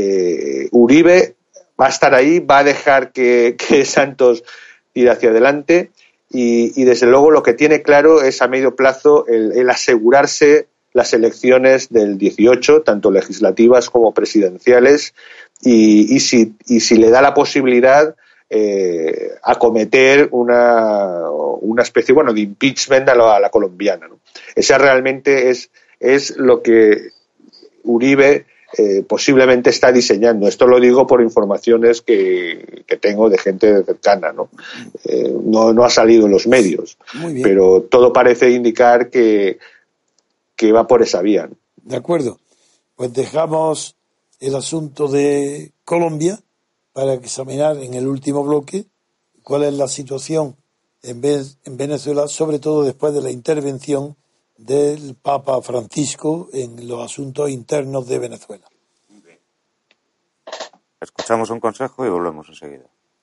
Uribe va a estar ahí, va a dejar que Santos tire hacia adelante y desde luego lo que tiene claro es a medio plazo el asegurarse las elecciones del 18, tanto legislativas como presidenciales, y si le da la posibilidad acometer una especie de impeachment a la colombiana, ¿no? Esa realmente es lo que Uribe posiblemente está diseñando. Esto lo digo por informaciones que tengo de gente cercana, ¿no? No ha salido en los medios, pero todo parece indicar que va por esa vía, ¿no? De acuerdo. Pues dejamos el asunto de Colombia para examinar en el último bloque cuál es la situación en Venezuela, sobre todo después de la intervención del Papa Francisco en los asuntos internos de Venezuela. Escuchamos un consejo y volvemos enseguida.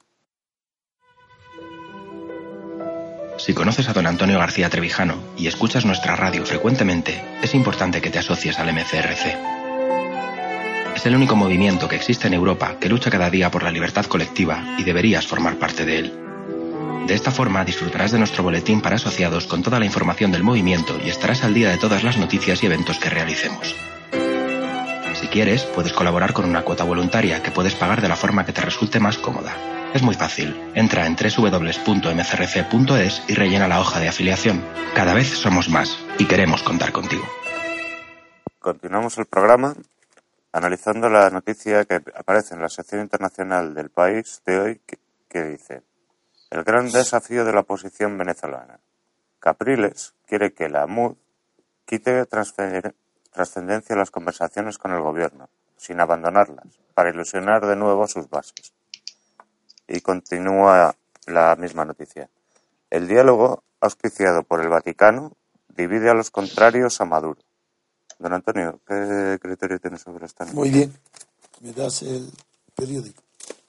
Si conoces a don Antonio García Trevijano y escuchas nuestra radio frecuentemente, es importante que te asocies al MCRC. Es el único movimiento que existe en Europa que lucha cada día por la libertad colectiva y deberías formar parte de él. De esta forma disfrutarás de nuestro boletín para asociados con toda la información del movimiento y estarás al día de todas las noticias y eventos que realicemos. Si quieres, puedes colaborar con una cuota voluntaria que puedes pagar de la forma que te resulte más cómoda. Es muy fácil. Entra en www.mcrc.es y rellena la hoja de afiliación. Cada vez somos más y queremos contar contigo. Continuamos el programa analizando la noticia que aparece en la sección internacional del País de hoy que dice: el gran desafío de la oposición venezolana. Capriles quiere que la MUD quite trascendencia a las conversaciones con el gobierno, sin abandonarlas, para ilusionar de nuevo a sus bases. Y continúa la misma noticia. El diálogo, auspiciado por el Vaticano, divide a los contrarios a Maduro. Don Antonio, ¿qué criterio tiene sobre esta noticia? Muy bien. Me das el periódico.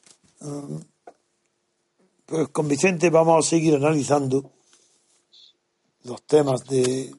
Pues con Vicente vamos a seguir analizando los temas de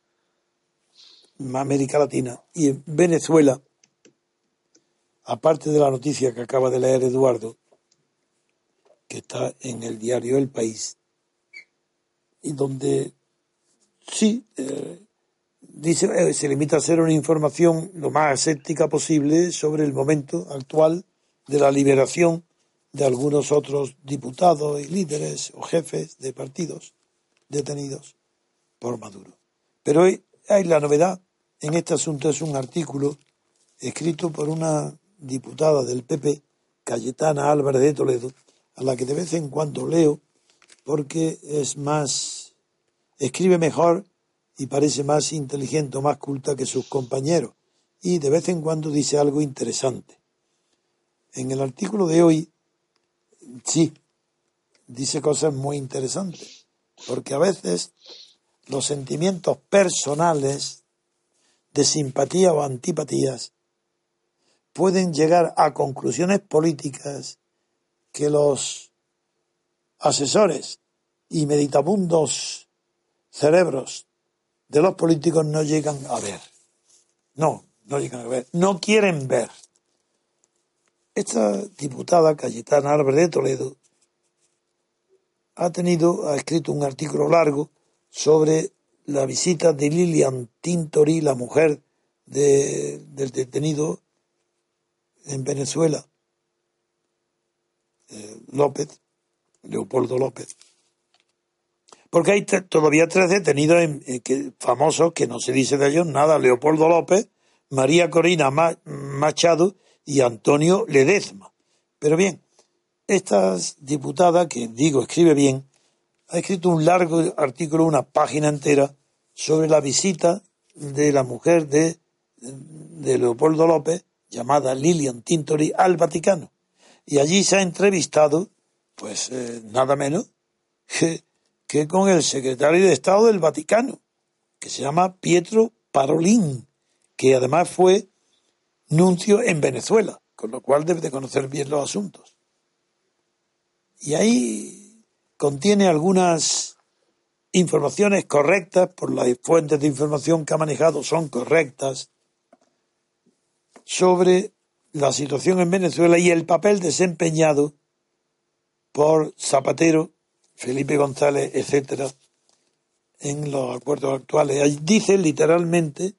América Latina y en Venezuela, aparte de la noticia que acaba de leer Eduardo, que está en el diario El País, y donde sí dice se limita a hacer una información lo más escéptica posible sobre el momento actual de la liberación de algunos otros diputados y líderes o jefes de partidos detenidos por Maduro. Pero hay la novedad en este asunto, es un artículo escrito por una diputada del PP, Cayetana Álvarez de Toledo, a la que de vez en cuando leo porque escribe mejor y parece más inteligente o más culta que sus compañeros, y de vez en cuando dice algo interesante. En el artículo de hoy, sí, dice cosas muy interesantes, porque a veces los sentimientos personales de simpatía o antipatías pueden llegar a conclusiones políticas que los asesores y meditabundos cerebros de los políticos no llegan a ver. No, no llegan a ver, no quieren ver. Esta diputada Cayetana Álvarez de Toledo ha escrito un artículo largo sobre la visita de Lilian Tintori, la mujer del detenido en Venezuela, Leopoldo López. Porque hay todavía 3 detenidos famosos que no se dice de ellos nada: Leopoldo López, María Corina Machado y Antonio Ledezma. Pero bien, esta diputada, que escribe bien, ha escrito un largo artículo, una página entera, sobre la visita de la mujer de Leopoldo López, llamada Lilian Tintori, al Vaticano. Y allí se ha entrevistado, pues nada menos que con el secretario de Estado del Vaticano, que se llama Pietro Parolin, que además fue nuncio en Venezuela, con lo cual debe de conocer bien los asuntos. Y ahí contiene algunas informaciones correctas, por las fuentes de información que ha manejado son correctas, sobre la situación en Venezuela y el papel desempeñado por Zapatero, Felipe González, etcétera, en los acuerdos actuales. Ahí dice literalmente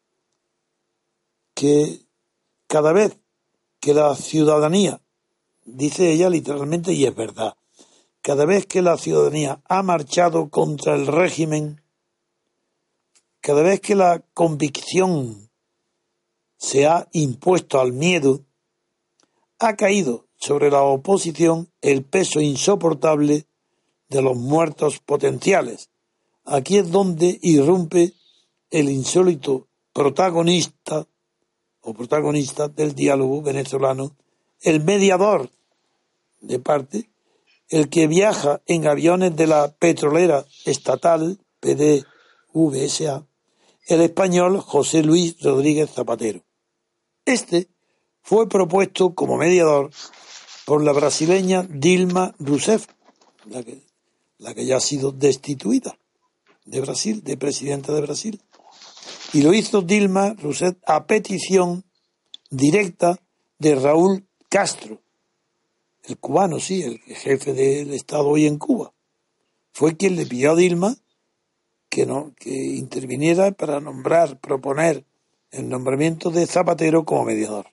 que cada vez que la ciudadanía, dice ella literalmente, y es verdad, cada vez que la ciudadanía ha marchado contra el régimen, cada vez que la convicción se ha impuesto al miedo, ha caído sobre la oposición el peso insoportable de los muertos potenciales. Aquí es donde irrumpe el insólito protagonista del diálogo venezolano, el mediador de parte, el que viaja en aviones de la petrolera estatal PDVSA, el español José Luis Rodríguez Zapatero. Este fue propuesto como mediador por la brasileña Dilma Rousseff, la que ya ha sido destituida de Brasil, de presidenta de Brasil. Y lo hizo Dilma Rousseff a petición directa de Raúl Castro, el cubano, sí, el jefe del Estado hoy en Cuba. Fue quien le pidió a Dilma que interviniera para proponer el nombramiento de Zapatero como mediador.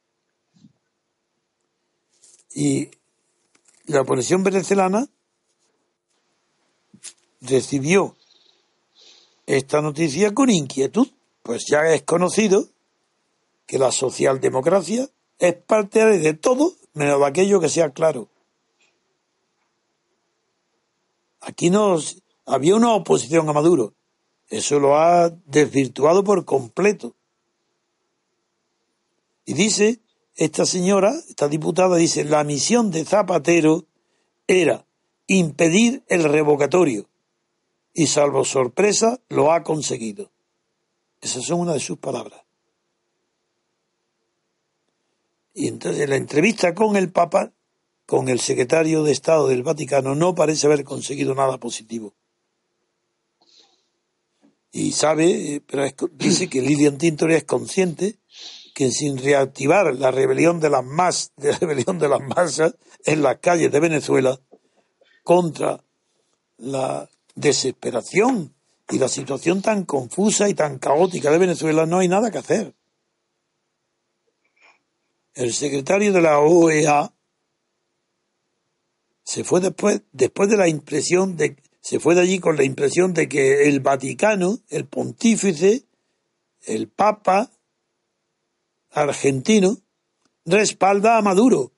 Y la oposición venezolana recibió esta noticia con inquietud, pues ya es conocido que la socialdemocracia es partidaria de todo menos de aquello que sea claro. Aquí había una oposición a Maduro, eso lo ha desvirtuado por completo. Y dice esta diputada, dice: la misión de Zapatero era impedir el revocatorio y, salvo sorpresa, lo ha conseguido. Esas son una de sus palabras. Y entonces en la entrevista con el Papa, con el secretario de Estado del Vaticano, no parece haber conseguido nada positivo. Y dice que Lilian Tintori es consciente que sin reactivar la rebelión de las masas en las calles de Venezuela contra la desesperación y la situación tan confusa y tan caótica de Venezuela, no hay nada que hacer. El secretario de la OEA se fue después de la impresión se fue de allí con la impresión de que el Vaticano, el pontífice, el Papa argentino, respalda a Maduro.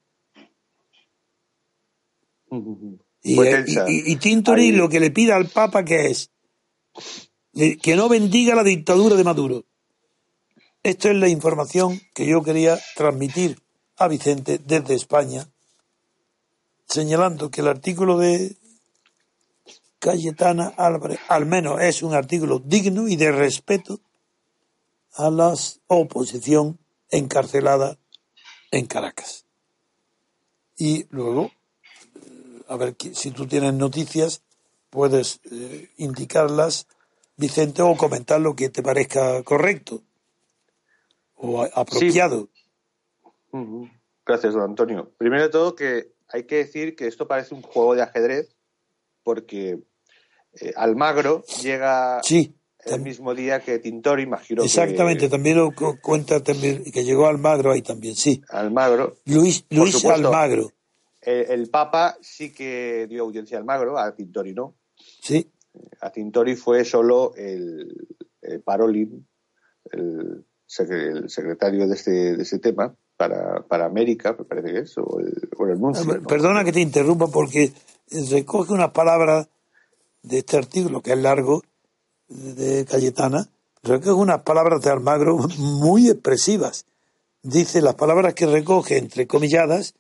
Y Tintori lo que le pide al Papa que no bendiga la dictadura de Maduro. Esta es la información que yo quería transmitir a Vicente desde España, señalando que el artículo de Cayetana Álvarez al menos es un artículo digno y de respeto a la oposición encarcelada en Caracas. Y luego, a ver si tú tienes noticias, puedes indicarlas, Vicente, o comentar lo que te parezca correcto. o apropiado. Sí. Gracias, don Antonio. Primero de todo, que hay que decir que esto parece un juego de ajedrez, porque Almagro llega el mismo día que Tintori, imagino. Exactamente, que, también lo cuenta también, que llegó Almagro ahí también, sí. Almagro. Luis supuesto, Almagro. El Papa sí que dio audiencia a Almagro, a Tintori no. Sí. A Tintori fue solo el Parolin, el secretario de ese tema para América, me parece que es, o el nuncio. Perdona que te interrumpa, porque recoge unas palabras de este artículo, que es largo, de Cayetana, recoge unas palabras de Almagro muy expresivas. Dice, las palabras que recoge, entre comilladas,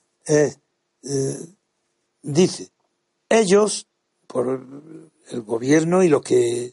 dice, ellos, por el gobierno y los que...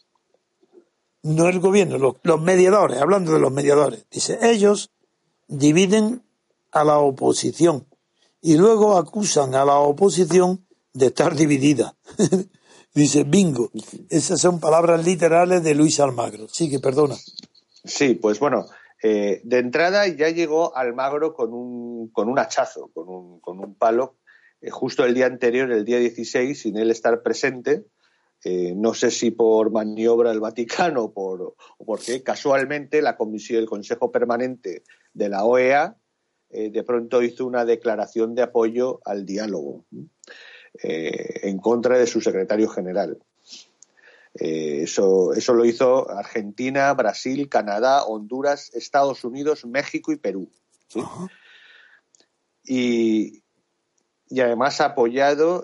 No el gobierno, los mediadores, hablando de los mediadores, dice, ellos dividen a la oposición y luego acusan a la oposición de estar dividida. Dice, bingo. Esas son palabras literales de Luis Almagro. Sí, que perdona. Sí, pues bueno, de entrada ya llegó Almagro con un hachazo, con un palo, justo el día anterior, el día 16, sin él estar presente. No sé si por maniobra del Vaticano o porque casualmente el Consejo Permanente de la OEA de pronto hizo una declaración de apoyo al diálogo en contra de su secretario general. Eso lo hizo Argentina, Brasil, Canadá, Honduras, Estados Unidos, México y Perú. ¿Sí? Uh-huh. Y además apoyado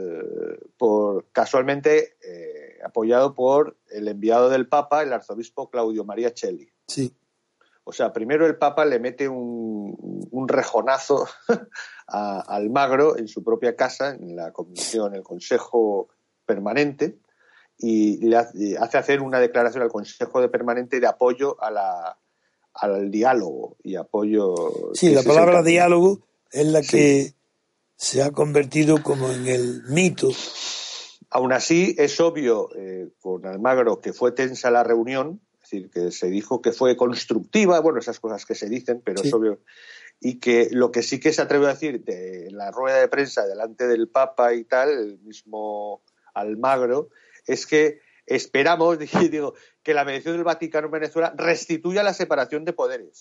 apoyado por el enviado del Papa, el arzobispo Claudio María Celli. Sí. O sea, primero el Papa le mete un rejonazo a Almagro en su propia casa, en la comisión, el Consejo Permanente, y le hace hacer una declaración al Consejo Permanente de apoyo al diálogo y apoyo. Sí, la palabra diálogo es la que se ha convertido como en el mito. Aún así, es obvio con Almagro que fue tensa la reunión, es decir, que se dijo que fue constructiva, bueno, esas cosas que se dicen, pero es obvio. Y que lo que sí que se atrevió a decir de la rueda de prensa delante del Papa y tal, el mismo Almagro, es que esperamos, digo, que la mediación del Vaticano en Venezuela restituya la separación de poderes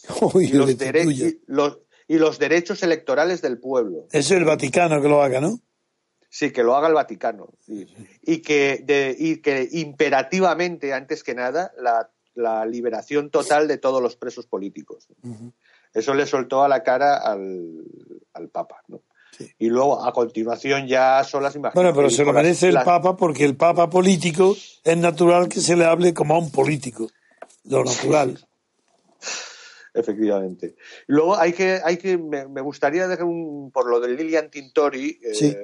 y los derechos electorales del pueblo. Eso es el Vaticano que lo haga, ¿no? Sí, que lo haga el Vaticano. Sí. Y que imperativamente, antes que nada, la liberación total de todos los presos políticos. Uh-huh. Eso le soltó a la cara al Papa, ¿no? Sí. Y luego, a continuación, ya son las imágenes. Bueno, pero se lo merece el Papa, porque el Papa político es natural que se le hable como a un político. Lo natural. Efectivamente. Luego me gustaría dejar por lo de Lilian Tintori,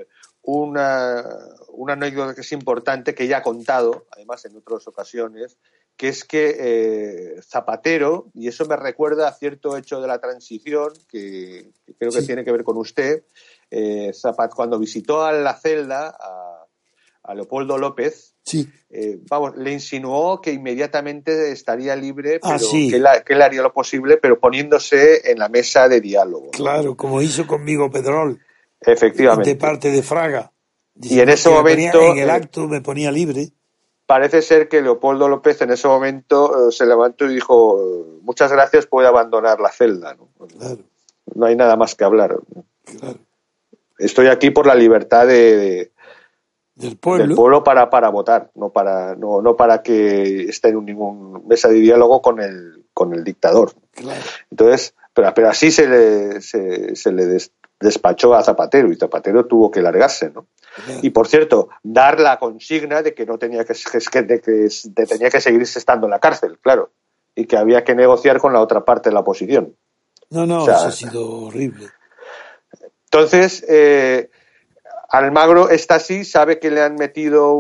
una anécdota que es importante, que ya ha contado, además en otras ocasiones, que es que Zapatero, y eso me recuerda a cierto hecho de la transición, que creo que tiene que ver con usted, cuando visitó a la celda a Leopoldo López, le insinuó que inmediatamente estaría libre, pero que él haría lo posible, pero poniéndose en la mesa de diálogo. Claro, como hizo conmigo Pedrol. Efectivamente. De parte de Fraga. Y en ese momento... en el acto me ponía libre. Parece ser que Leopoldo López en ese momento se levantó y dijo: muchas gracias, puede abandonar la celda. ¿No? Claro. No hay nada más que hablar. Claro. Estoy aquí por la libertad del pueblo para votar, no para que esté en ninguna mesa de diálogo con el dictador. Claro. Entonces, pero así se le despachó a Zapatero, y Zapatero tuvo que largarse, ¿no? Claro. Y por cierto, dar la consigna de que no tenía que seguirse estando en la cárcel, claro, y que había que negociar con la otra parte de la oposición. No, eso ha sido horrible. Entonces, Almagro está así, sabe que le han metido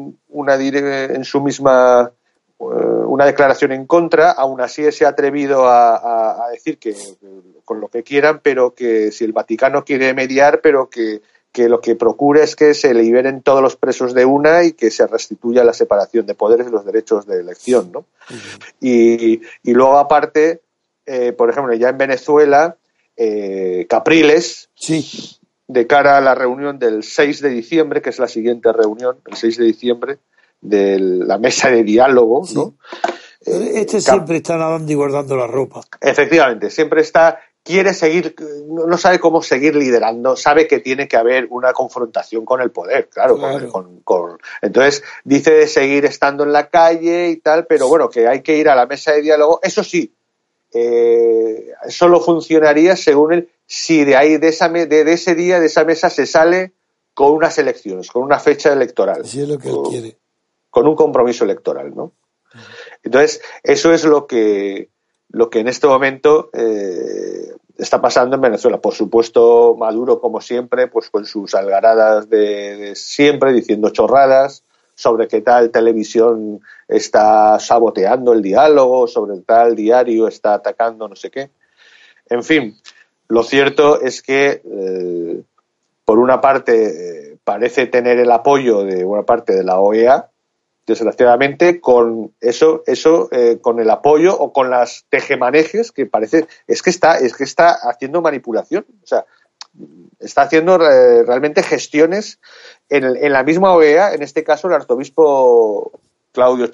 en su misma una declaración en contra, aún así se ha atrevido a decir que con lo que quieran, pero que si el Vaticano quiere mediar, pero que lo que procura es que se liberen todos los presos de una y que se restituya la separación de poderes y los derechos de elección, ¿no? Uh-huh. Y luego, aparte, por ejemplo, ya en Venezuela, Capriles, Sí, de cara a la reunión del 6 de diciembre, que es la siguiente reunión, el 6 de diciembre, de la mesa de diálogo, sí. ¿no? Siempre está nadando y guardando la ropa. Efectivamente, siempre quiere seguir, no sabe cómo seguir liderando, sabe que tiene que haber una confrontación con el poder, claro. Entonces dice de seguir estando en la calle y tal, pero bueno, que hay que ir a la mesa de diálogo. Eso sí, solo funcionaría según él si de ahí, de ese día, de esa mesa, se sale con unas elecciones, con una fecha electoral. Así es lo que él quiere. Con un compromiso electoral, ¿no? Entonces, eso es lo que en este momento está pasando en Venezuela. Por supuesto, Maduro, como siempre, pues con sus algaradas de siempre, diciendo chorradas sobre qué tal televisión está saboteando el diálogo, sobre tal diario está atacando no sé qué. En fin, lo cierto es que, por una parte, parece tener el apoyo de buena parte de la OEA, desgraciadamente, con con el apoyo o con las tejemanejes que parece es que está haciendo manipulación, o sea, está haciendo realmente gestiones en la misma OEA, en este caso el arzobispo Claudio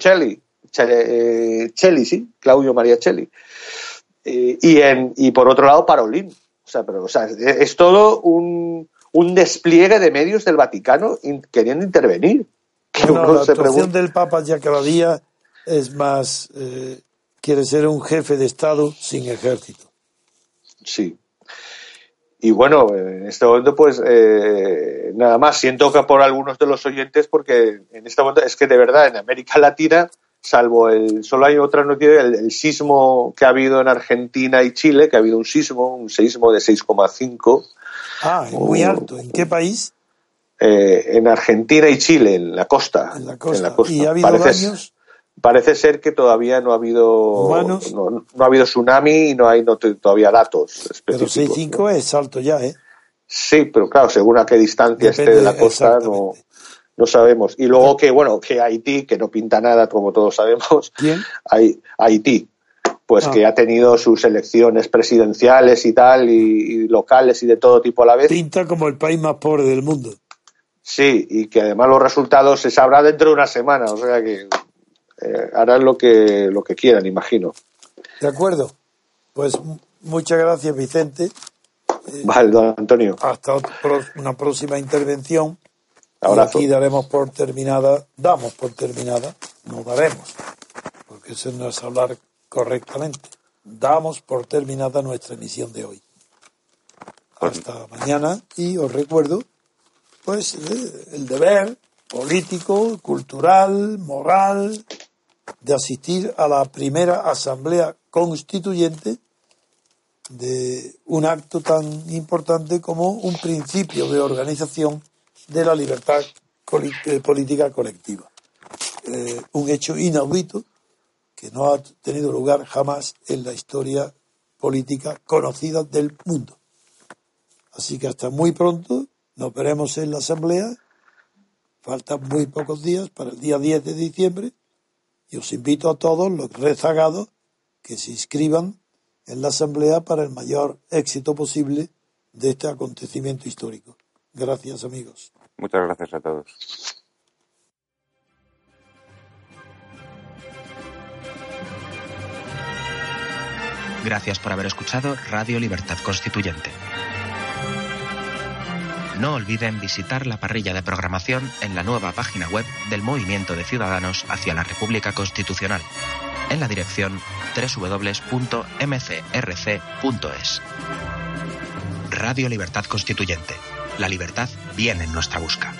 Claudio María Celli, y por otro lado Parolin, es todo un despliegue de medios del Vaticano queriendo intervenir. La actuación del Papa ya cada día es más, quiere ser un jefe de Estado sin ejército. Sí. Y bueno, en este momento pues nada más, siento que por algunos de los oyentes, porque en este momento es que de verdad en América Latina, salvo solo hay otra noticia, el sismo que ha habido en Argentina y Chile, que ha habido un seísmo de 6,5. Es muy alto. ¿En qué país? En Argentina y Chile, en la costa. En la costa. ¿Y ha habido daños? Parece ser que todavía no ha habido no ha habido tsunami y no hay todavía datos específicos. Pero 6,5 es alto ya, ¿eh? Sí, pero claro, según a qué distancia esté de la costa no sabemos. Y luego que Haití, que no pinta nada, como todos sabemos. ¿Quién? Haití, pues que ha tenido sus elecciones presidenciales y tal, y locales y de todo tipo a la vez. Pinta como el país más pobre del mundo. Sí, y que además los resultados se sabrá dentro de una semana, o sea que harán lo que quieran, imagino. De acuerdo. Pues muchas gracias, Vicente. Vale, don Antonio. Hasta una próxima intervención. Abrazo. Y aquí damos por terminada, no daremos, porque eso no es hablar correctamente. Damos por terminada nuestra emisión de hoy. Hasta mañana, y os recuerdo pues el deber político, cultural, moral de asistir a la primera asamblea constituyente de un acto tan importante como un principio de organización de la libertad política colectiva. Un hecho inaudito que no ha tenido lugar jamás en la historia política conocida del mundo. Así que hasta muy pronto. Nos veremos en la asamblea. Faltan muy pocos días para el día 10 de diciembre y os invito a todos los rezagados que se inscriban en la asamblea para el mayor éxito posible de este acontecimiento histórico. Gracias, amigos. Muchas gracias a todos. Gracias por haber escuchado Radio Libertad Constituyente. No olviden visitar la parrilla de programación en la nueva página web del Movimiento de Ciudadanos hacia la República Constitucional, en la dirección www.mcrc.es. Radio Libertad Constituyente. La libertad viene en nuestra busca.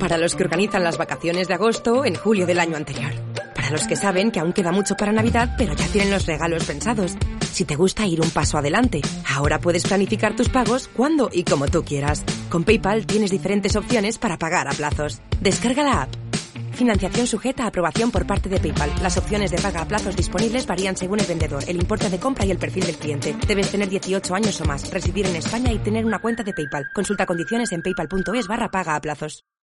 Para los que organizan las vacaciones de agosto en julio del año anterior. Para los que saben que aún queda mucho para Navidad, pero ya tienen los regalos pensados. Si te gusta ir un paso adelante, ahora puedes planificar tus pagos cuando y como tú quieras. Con PayPal tienes diferentes opciones para pagar a plazos. Descarga la app. Financiación sujeta a aprobación por parte de PayPal. Las opciones de paga a plazos disponibles varían según el vendedor, el importe de compra y el perfil del cliente. Debes tener 18 años o más, residir en España y tener una cuenta de PayPal. Consulta condiciones en paypal.es/paga a plazos.